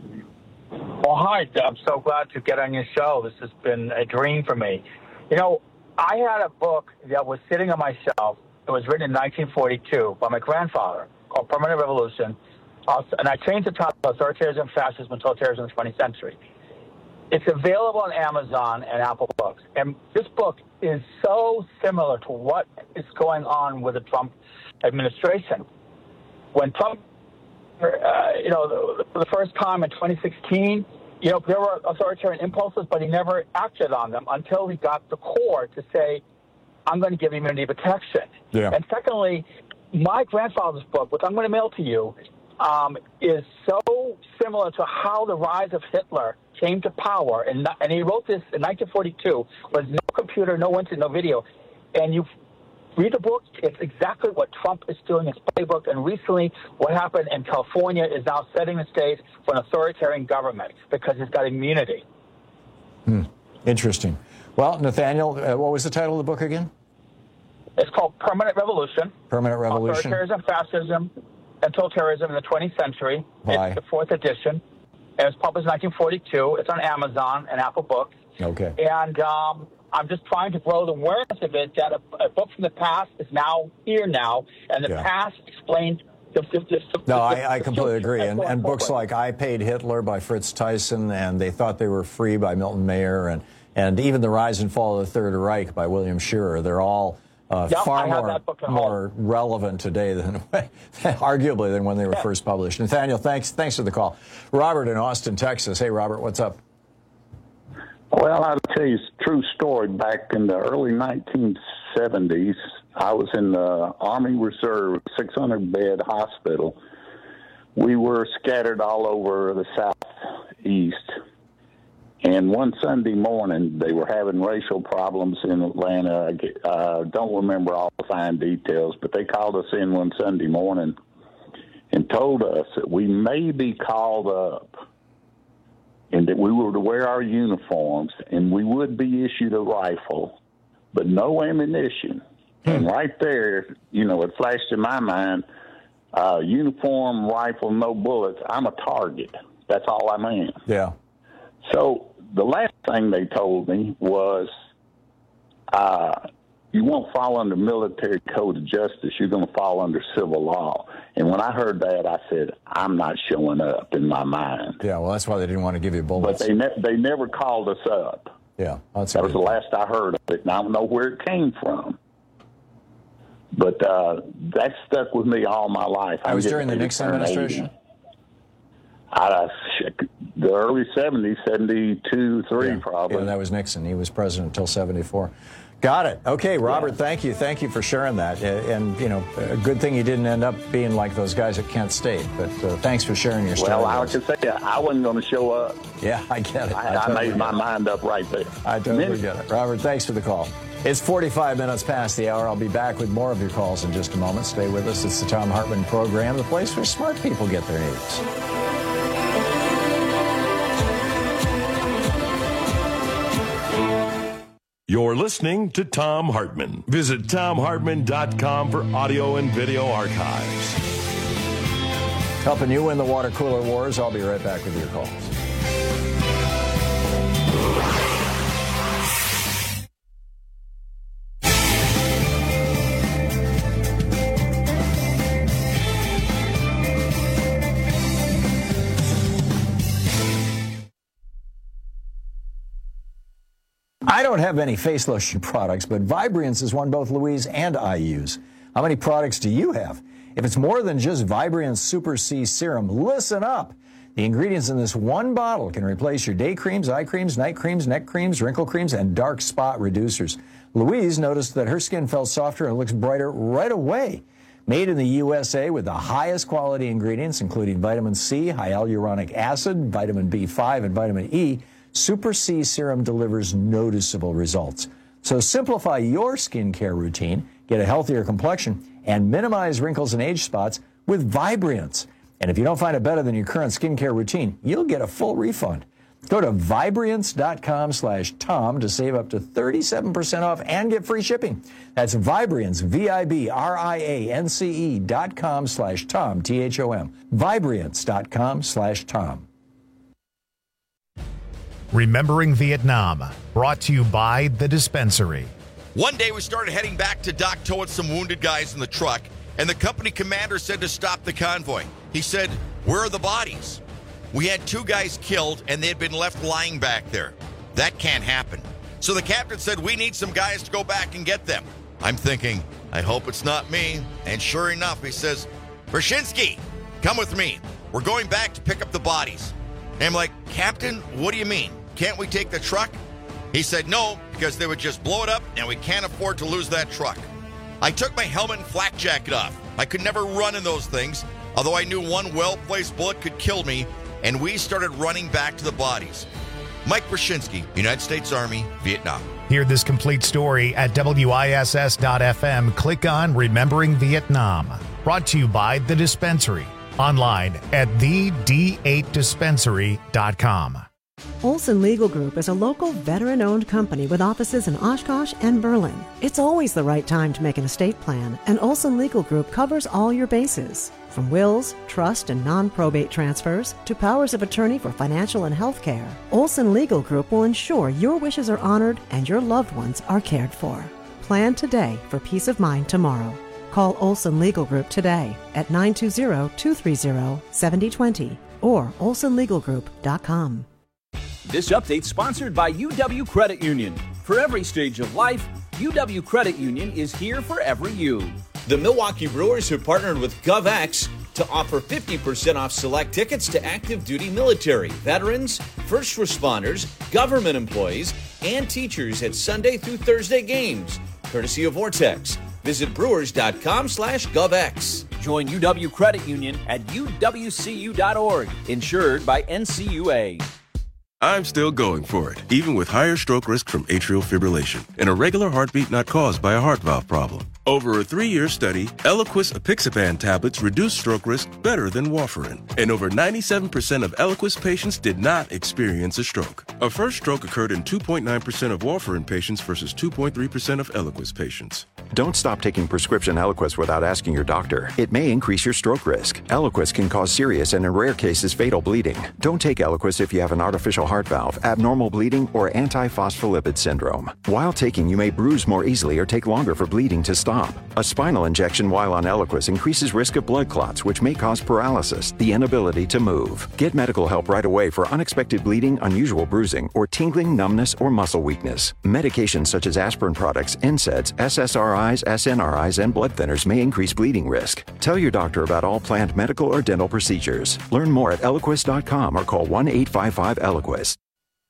Well, hi. I'm so glad to get on your show. This has been a dream for me. You know, I had a book that was sitting on my shelf. It was written in nineteen forty-two by my grandfather called Permanent Revolution. And I changed the title to Authoritarianism, Fascism, and Totalitarianism in the twentieth century. It's available on Amazon and Apple Books. And this book is so similar to what is going on with the Trump administration. When Trump Uh, you know, the, the first time in twenty sixteen, you know, there were authoritarian impulses, but he never acted on them until he got the core to say, I'm going to give immunity protection. Yeah. And secondly, my grandfather's book, which I'm going to mail to you, um, is so similar to how the rise of Hitler came to power. And, and he wrote this in nineteen forty-two with no computer, no internet, no video. And you read the book. It's exactly what Trump is doing in his playbook. And recently, what happened in California is now setting the stage for an authoritarian government because he's got immunity. Hmm. Interesting. Well, Nathaniel, uh, what was the title of the book again? It's called Permanent Revolution. Permanent Revolution. Authoritarianism, Fascism, and Totalitarianism in the twentieth century. By? It's the fourth edition. It was published in nineteen forty-two. It's on Amazon and Apple Books. Okay. And um, I'm just trying to grow the awareness of it, that a, a book from the past is now here now, and the Yeah. past explained the, the, the, the No, the, I, I completely agree. And, and books forward. like I Paid Hitler by Fritz Tyson and They Thought They Were Free by Milton Mayer and, and even The Rise and Fall of the Third Reich by William Shirer, they're all uh, Yep, far I have more, that book at more relevant today than arguably than when they were Yeah. first published. Nathaniel, thanks, thanks for the call. Robert in Austin, Texas. Hey, Robert, what's up? Well, I'll tell you a true story. Back in the early nineteen seventies, I was in the Army Reserve six hundred bed hospital. We were scattered all over the southeast. And one Sunday morning, they were having racial problems in Atlanta. I uh, don't remember all the fine details, but they called us in one Sunday morning and told us that we may be called up and that we were to wear our uniforms and we would be issued a rifle, but no ammunition. Hmm. And right there, you know, it flashed in my mind, uh, uniform, rifle, no bullets. I'm a target. That's all I'm in. Yeah. So the last thing they told me was, uh, you won't fall under military code of justice. You're going to fall under civil law. And when I heard that, I said, I'm not showing up in my mind. Yeah, well, that's why they didn't want to give you bullets. But they ne- they never called us up. Yeah. That's that was the last I heard of it, and I don't know where it came from. But uh, that stuck with me all my life. I was during the Nixon administration? I, the early seventies, seventy-two, three, yeah. probably. Yeah, that was Nixon. He was president until seventy-four. Got it. Okay, Robert, yeah. thank you. Thank you for sharing that. And, you know, a good thing you didn't end up being like those guys at Kent State. But uh, thanks for sharing your story. Well, I was just saying, I wasn't going to show up. Yeah, I get it. I, I, I totally made my mind up right there. I totally get it. Robert, thanks for the call. It's forty-five minutes past the hour. I'll be back with more of your calls in just a moment. Stay with us. It's the Thom Hartmann Program, the place where smart people get their news. You're listening to Thom Hartmann. Visit Thom Hartmann dot com for audio and video archives. Helping you win the water cooler wars. I'll be right back with your calls. I don't have any face lotion products, but Vibriance is one both Louise and I use. How many products do you have? If it's more than just Vibriance Super C Serum, listen up. The ingredients in this one bottle can replace your day creams, eye creams, night creams, neck creams, wrinkle creams, and dark spot reducers. Louise noticed that her skin felt softer and looks brighter right away. Made in the U S A with the highest quality ingredients, including vitamin C, hyaluronic acid, vitamin B five, and vitamin E, Super C Serum delivers noticeable results. So simplify your skincare routine, get a healthier complexion, and minimize wrinkles and age spots with Vibriance. And if you don't find it better than your current skincare routine, you'll get a full refund. Go to Vibriance dot com slash Tom to save up to thirty-seven percent off and get free shipping. That's Vibriance, V I B R I A N C E dot com slash Tom, T H O M. Vibriance dot com slash Tom. Remembering Vietnam, brought to you by The Dispensary. One day we started heading back to Dak To with some wounded guys in the truck, and the company commander said to stop the convoy. He said, "Where are the bodies?" We had two guys killed, and they had been left lying back there. That can't happen. So the captain said, "We need some guys to go back and get them." I'm thinking, I hope it's not me. And sure enough, he says, "Brzezinski, come with me. We're going back to pick up the bodies." And I'm like, "Captain, what do you mean? Can't we take the truck?" He said, "No, because they would just blow it up, and we can't afford to lose that truck." I took my helmet and flak jacket off. I could never run in those things, although I knew one well-placed bullet could kill me, and we started running back to the bodies. Mike Brzezinski, United States Army, Vietnam. Hear this complete story at W I S S dot F M. Click on Remembering Vietnam. Brought to you by The Dispensary. Online at the D eight dispensary dot com. Olson Legal Group is a local veteran-owned company with offices in Oshkosh and Berlin. It's always the right time to make an estate plan, and Olson Legal Group covers all your bases. From wills, trust, and non-probate transfers to powers of attorney for financial and health care, Olson Legal Group will ensure your wishes are honored and your loved ones are cared for. Plan today for peace of mind tomorrow. Call Olson Legal Group today at nine two zero, two three zero, seven zero two zero or olson legal group dot com. This update sponsored by U W Credit Union. For every stage of life, U W Credit Union is here for every you. The Milwaukee Brewers have partnered with GovX to offer fifty percent off select tickets to active duty military, veterans, first responders, government employees, and teachers at Sunday through Thursday games, courtesy of Vortex. Visit brewers dot com slash GovX. Join U W Credit Union at U W C U dot org, insured by N C U A. I'm still going for it, even with higher stroke risk from atrial fibrillation and a regular heartbeat not caused by a heart valve problem. Over a three-year study, Eliquis apixaban tablets reduce stroke risk better than warfarin, and over ninety-seven percent of Eliquis patients did not experience a stroke. A first stroke occurred in two point nine percent of warfarin patients versus two point three percent of Eliquis patients. Don't stop taking prescription Eliquis without asking your doctor. It may increase your stroke risk. Eliquis can cause serious and in rare cases fatal bleeding. Don't take Eliquis if you have an artificial heart valve, abnormal bleeding, or antiphospholipid syndrome. While taking, you may bruise more easily or take longer for bleeding to stop. A spinal injection while on Eliquis increases risk of blood clots, which may cause paralysis, the inability to move. Get medical help right away for unexpected bleeding, unusual bruising, or tingling, numbness, or muscle weakness. Medications such as aspirin products, N SAIDs, S S R Is, S N R Is, and blood thinners may increase bleeding risk. Tell your doctor about all planned medical or dental procedures. Learn more at Eliquis dot com or call one eight five five Eliquis.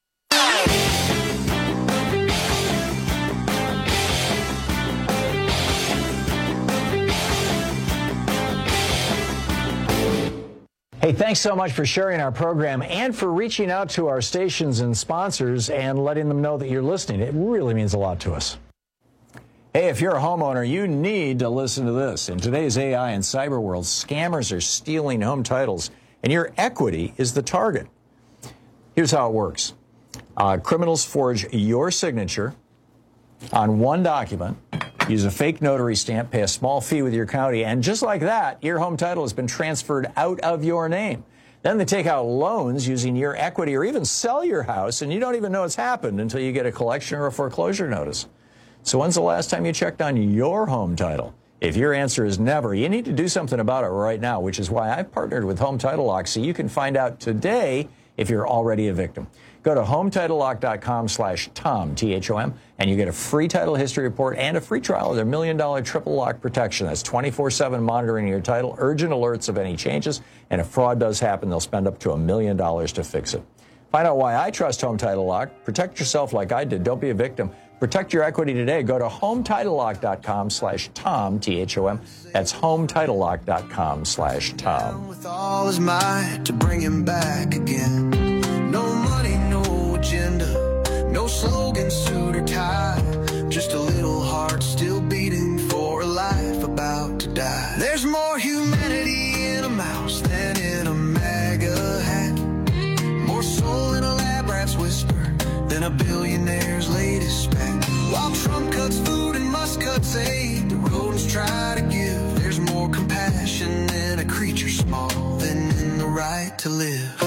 Hey, thanks so much for sharing our program and for reaching out to our stations and sponsors and letting them know that you're listening. It really means a lot to us. Hey, if you're a homeowner, you need to listen to this. In today's A I and cyber world, scammers are stealing home titles, and your equity is the target. Here's how it works. Uh, criminals forge your signature on one document, use a fake notary stamp, pay a small fee with your county, and just like that, your home title has been transferred out of your name. Then they take out loans using your equity or even sell your house, and you don't even know it's happened until you get a collection or a foreclosure notice. So when's the last time you checked on your home title? If your answer is never, you need to do something about it right now, which is why I've partnered with Home Title Lock so you can find out today if you're already a victim. Go to home title lock dot com slash Tom, T H O M, and you get a free title history report and a free trial of their million dollar triple lock protection. That's twenty-four seven monitoring your title, urgent alerts of any changes, and if fraud does happen, they'll spend up to a million dollars to fix it. Find out why I trust Home Title Lock. Protect yourself like I did. Don't be a victim. Protect your equity today. Go to home title lock dot com slash Tom, T H O M. That's home title lock dot com slash Tom. With all his might to bring him back again. No money, no agenda, no slogan, suit or tie. Just a little heart still beating for a life about to die. There's more humanity in a mouse than in a MAGA hat. More soul in a lab rat's whisper than a billionaire's latest spec. While Trump cuts food and Musk cuts aid, the rodents try to give. There's more compassion in a creature small than in the right to live.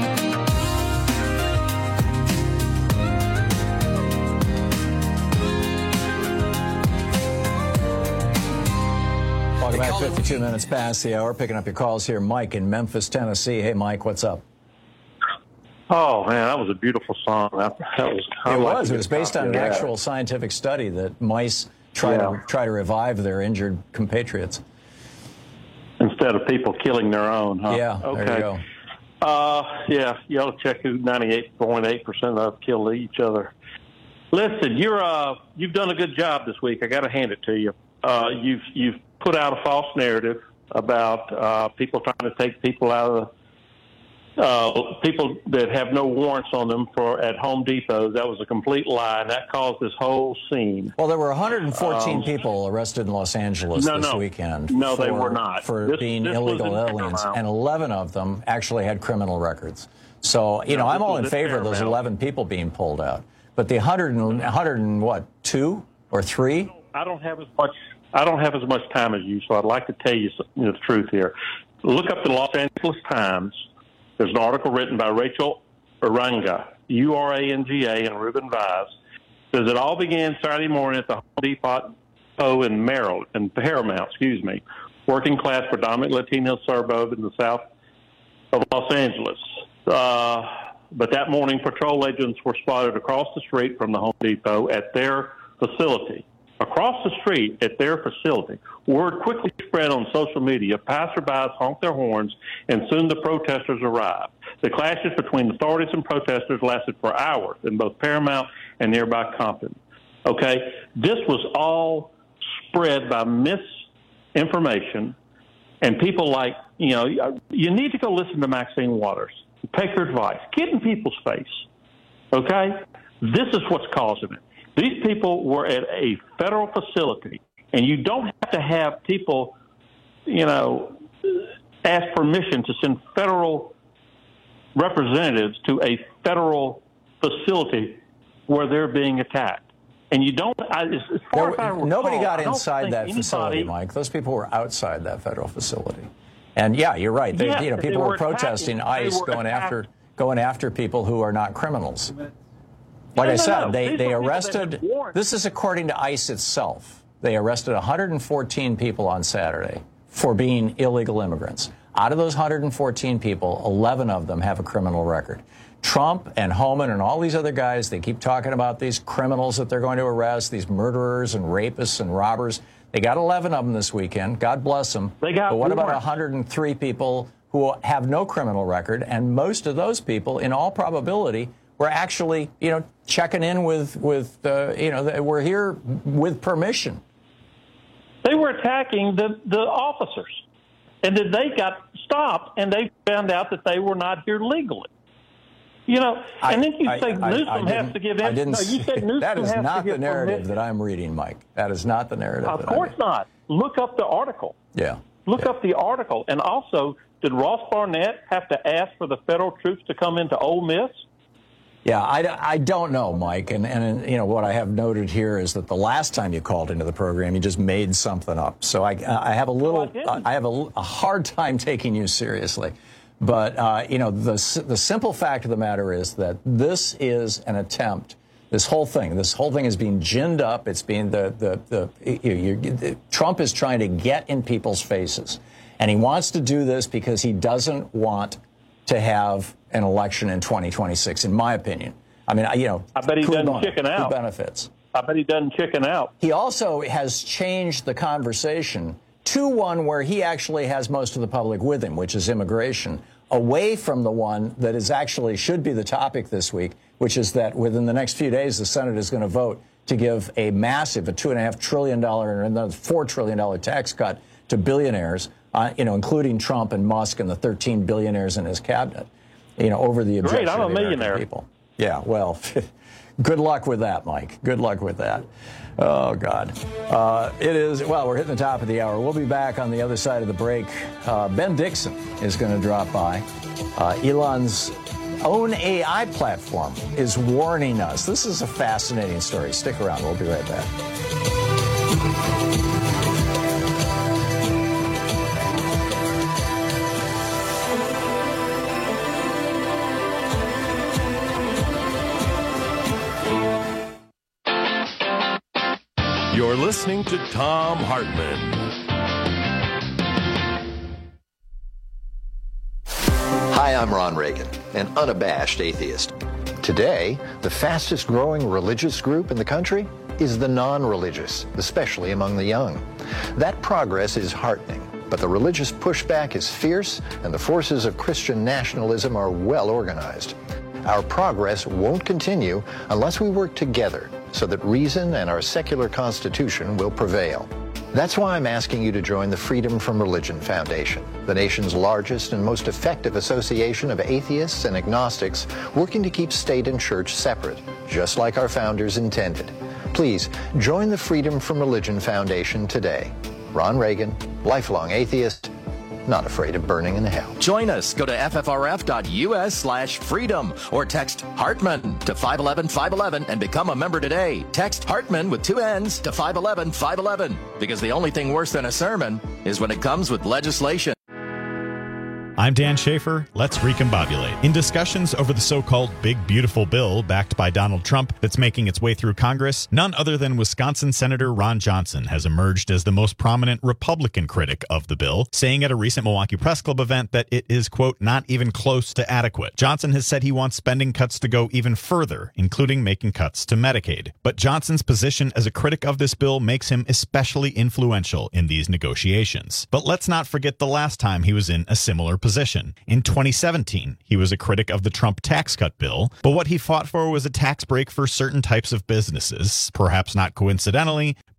Welcome back, fifty-two minutes past the hour. Picking up your calls here. Mike in Memphis, Tennessee. Hey, Mike, what's up? Oh, man, that was a beautiful song. That, that was, it was. It was based on an that. actual scientific study that mice try yeah. to try to revive their injured compatriots. Instead of people killing their own, huh? Yeah, okay. There you go. Uh, yeah, you ought to check who ninety-eight point eight percent of kill each other. Listen, you're uh, you've done a good job this week. I got to hand it to you. Uh, you've you've put out a false narrative about uh, people trying to take people out of the Uh, people that have no warrants on them for at Home Depot. That was a complete lie, and that caused this whole scene. Well, there were one hundred fourteen um, people arrested in Los Angeles no, this no. weekend. No, for, they were not. For this, being this illegal aliens, and eleven of them actually had criminal records. So, you no, know, I'm all in favor of those Paramount. eleven people being pulled out. But the one hundred and, one hundred and what, two or three? I don't have as much. I don't have as much time as you, so I'd like to tell you the truth here. Look up the Los Angeles Times. There's an article written by Rachel Uranga, U R A N G A, and Ruben Vaz. Says it all began Saturday morning at the Home Depot in Maryland, in Paramount, excuse me, working class, predominant Latino suburb in the south of Los Angeles. Uh, but that morning, patrol agents were spotted across the street from the Home Depot at their facility. Across the street at their facility, word quickly spread on social media. Passerbys honked their horns, and soon the protesters arrived. The clashes between authorities and protesters lasted for hours in both Paramount and nearby Compton. Okay, this was all spread by misinformation, and people like, you know, you need to go listen to Maxine Waters. Take her advice. Get in people's face. Okay? This is what's causing it. These people were at a federal facility, and you don't have to have people, you know, ask permission to send federal representatives to a federal facility where they're being attacked. And you don't, I, as, as far There, as I recall, nobody got I don't inside think that anybody, facility, Mike. Those people were outside that federal facility. And yeah, you're right. They, Yeah, you know, they people were were protesting attacking. They ICE were going attacked. after going after people who are not criminals. Like No, I no, said, no. they, These they are people that arrested, have warrants. this is according to ICE itself. They arrested one hundred fourteen people on Saturday for being illegal immigrants. Out of those one hundred fourteen people, eleven of them have a criminal record. Trump and Homan and all these other guys, they keep talking about these criminals that they're going to arrest, these murderers and rapists and robbers. They got eleven of them this weekend. God bless them. They got but what about warrants. one hundred three people who have no criminal record? And most of those people, in all probability, were actually, you know, checking in with, with uh, you know, they were here with permission. They were attacking the, the officers. And then they got stopped, and they found out that they were not here legally. You know, I- and then you I- say I- Newsom I has didn't- to give I in. didn't No, you say- said Newsom that is has not to the give narrative permission. that I'm reading, Mike. That is not the narrative. Of that course I'm not. Look up the article. Yeah. Look up the article. And also, did Ross Barnett have to ask for the federal troops to come into Ole Miss? Yeah, I, I don't know, Mike. And, and, you know, what I have noted here is that the last time you called into the program, you just made something up. So I, I have a little, Oh, I have a, a hard time taking you seriously. But, uh, you know, the, the simple fact of the matter is that this is an attempt. This whole thing, this whole thing is being ginned up. It's being the, the, the, you, you, the Trump is trying to get in people's faces. And he wants to do this because he doesn't want to have an election in twenty twenty-six, in my opinion. I mean, you know, I bet he who doesn't bon- chicken who out. benefits? I bet he doesn't chicken out. He also has changed the conversation to one where he actually has most of the public with him, which is immigration, away from the one that is actually should be the topic this week, which is that within the next few days, the Senate is going to vote to give a massive, a two and a half trillion dollar and another four trillion dollar tax cut to billionaires, uh, you know, including Trump and Musk and the thirteen billionaires in his cabinet, you know, over the objection Great, I'm a of the American millionaire. people. Yeah, well, good luck with that, Mike. Good luck with that. Oh, God. Uh, it is, well, we're hitting the top of the hour. We'll be back on the other side of the break. Uh, Ben Dixon is going to drop by. Uh, Elon's own A I platform is warning us. This is a fascinating story. Stick around. We'll be right back. You're listening to Thom Hartmann. Hi, I'm Ron Reagan, an unabashed atheist. Today, the fastest growing religious group in the country is the non-religious, especially among the young. That progress is heartening, but the religious pushback is fierce and the forces of Christian nationalism are well organized. Our progress won't continue unless we work together so that reason and our secular constitution will prevail. That's why I'm asking you to join the Freedom from Religion Foundation, the nation's largest and most effective association of atheists and agnostics working to keep state and church separate, just like our founders intended. Please join the Freedom from Religion Foundation today. Ron Reagan, lifelong atheist, not afraid of burning in hell. Join us. Go to F F R F dot U S slash freedom or text Hartman to five one one five one one and become a member today. Text Hartman with two N's to five one one five one one because the only thing worse than a sermon is when it comes with legislation. I'm Dan Schaefer. Let's recombobulate. In discussions over the so-called Big Beautiful Bill backed by Donald Trump that's making its way through Congress, none other than Wisconsin Senator Ron Johnson has emerged as the most prominent Republican critic of the bill, saying at a recent Milwaukee Press Club event that it is, quote, not even close to adequate. Johnson has said he wants spending cuts to go even further, including making cuts to Medicaid. But Johnson's position as a critic of this bill makes him especially influential in these negotiations. But let's not forget the last time he was in a similar position. In twenty seventeen, he was a critic of the Trump tax cut bill, but what he fought for was a tax break for certain types of businesses. Perhaps not coincidentally,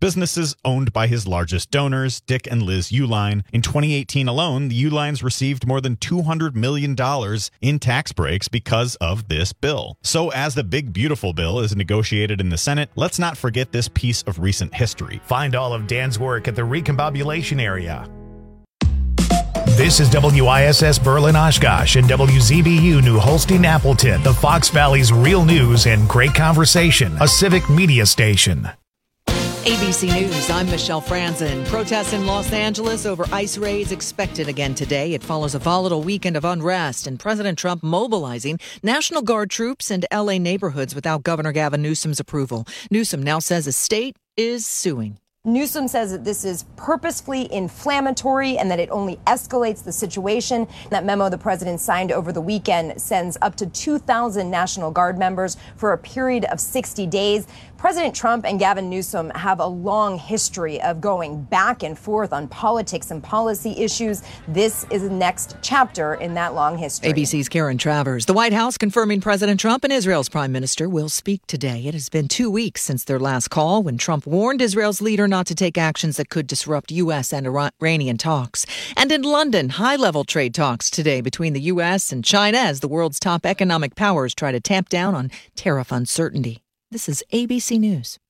Businesses owned by his largest donors, Dick and Liz Uline. In twenty eighteen alone, the Ulines received more than two hundred million dollars in tax breaks because of this bill. So as the big beautiful bill is negotiated in the Senate, let's not forget this piece of recent history. Find all of Dan's work at the Recombobulation area. This is W I S S Berlin Oshkosh and W Z B U New Holstein Appleton, the Fox Valley's real news and great conversation, a civic media station. A B C News, I'm Michelle Franzen. Protests in Los Angeles over ICE raids expected again today. It follows a volatile weekend of unrest and President Trump mobilizing National Guard troops into L A neighborhoods without Governor Gavin Newsom's approval. Newsom now says the state is suing. Newsom says that this is purposefully inflammatory and that it only escalates the situation. That memo the president signed over the weekend sends up to two thousand National Guard members for a period of sixty days. President Trump and Gavin Newsom have a long history of going back and forth on politics and policy issues. This is the next chapter in that long history. A B C's Karen Travers. The White House confirming President Trump and Israel's prime minister will speak today. It has been two weeks since their last call when Trump warned Israel's leader not to take actions that could disrupt U S and Iranian talks. And in London, high-level trade talks today between the U S and China as the world's top economic powers try to tamp down on tariff uncertainty. This is A B C News.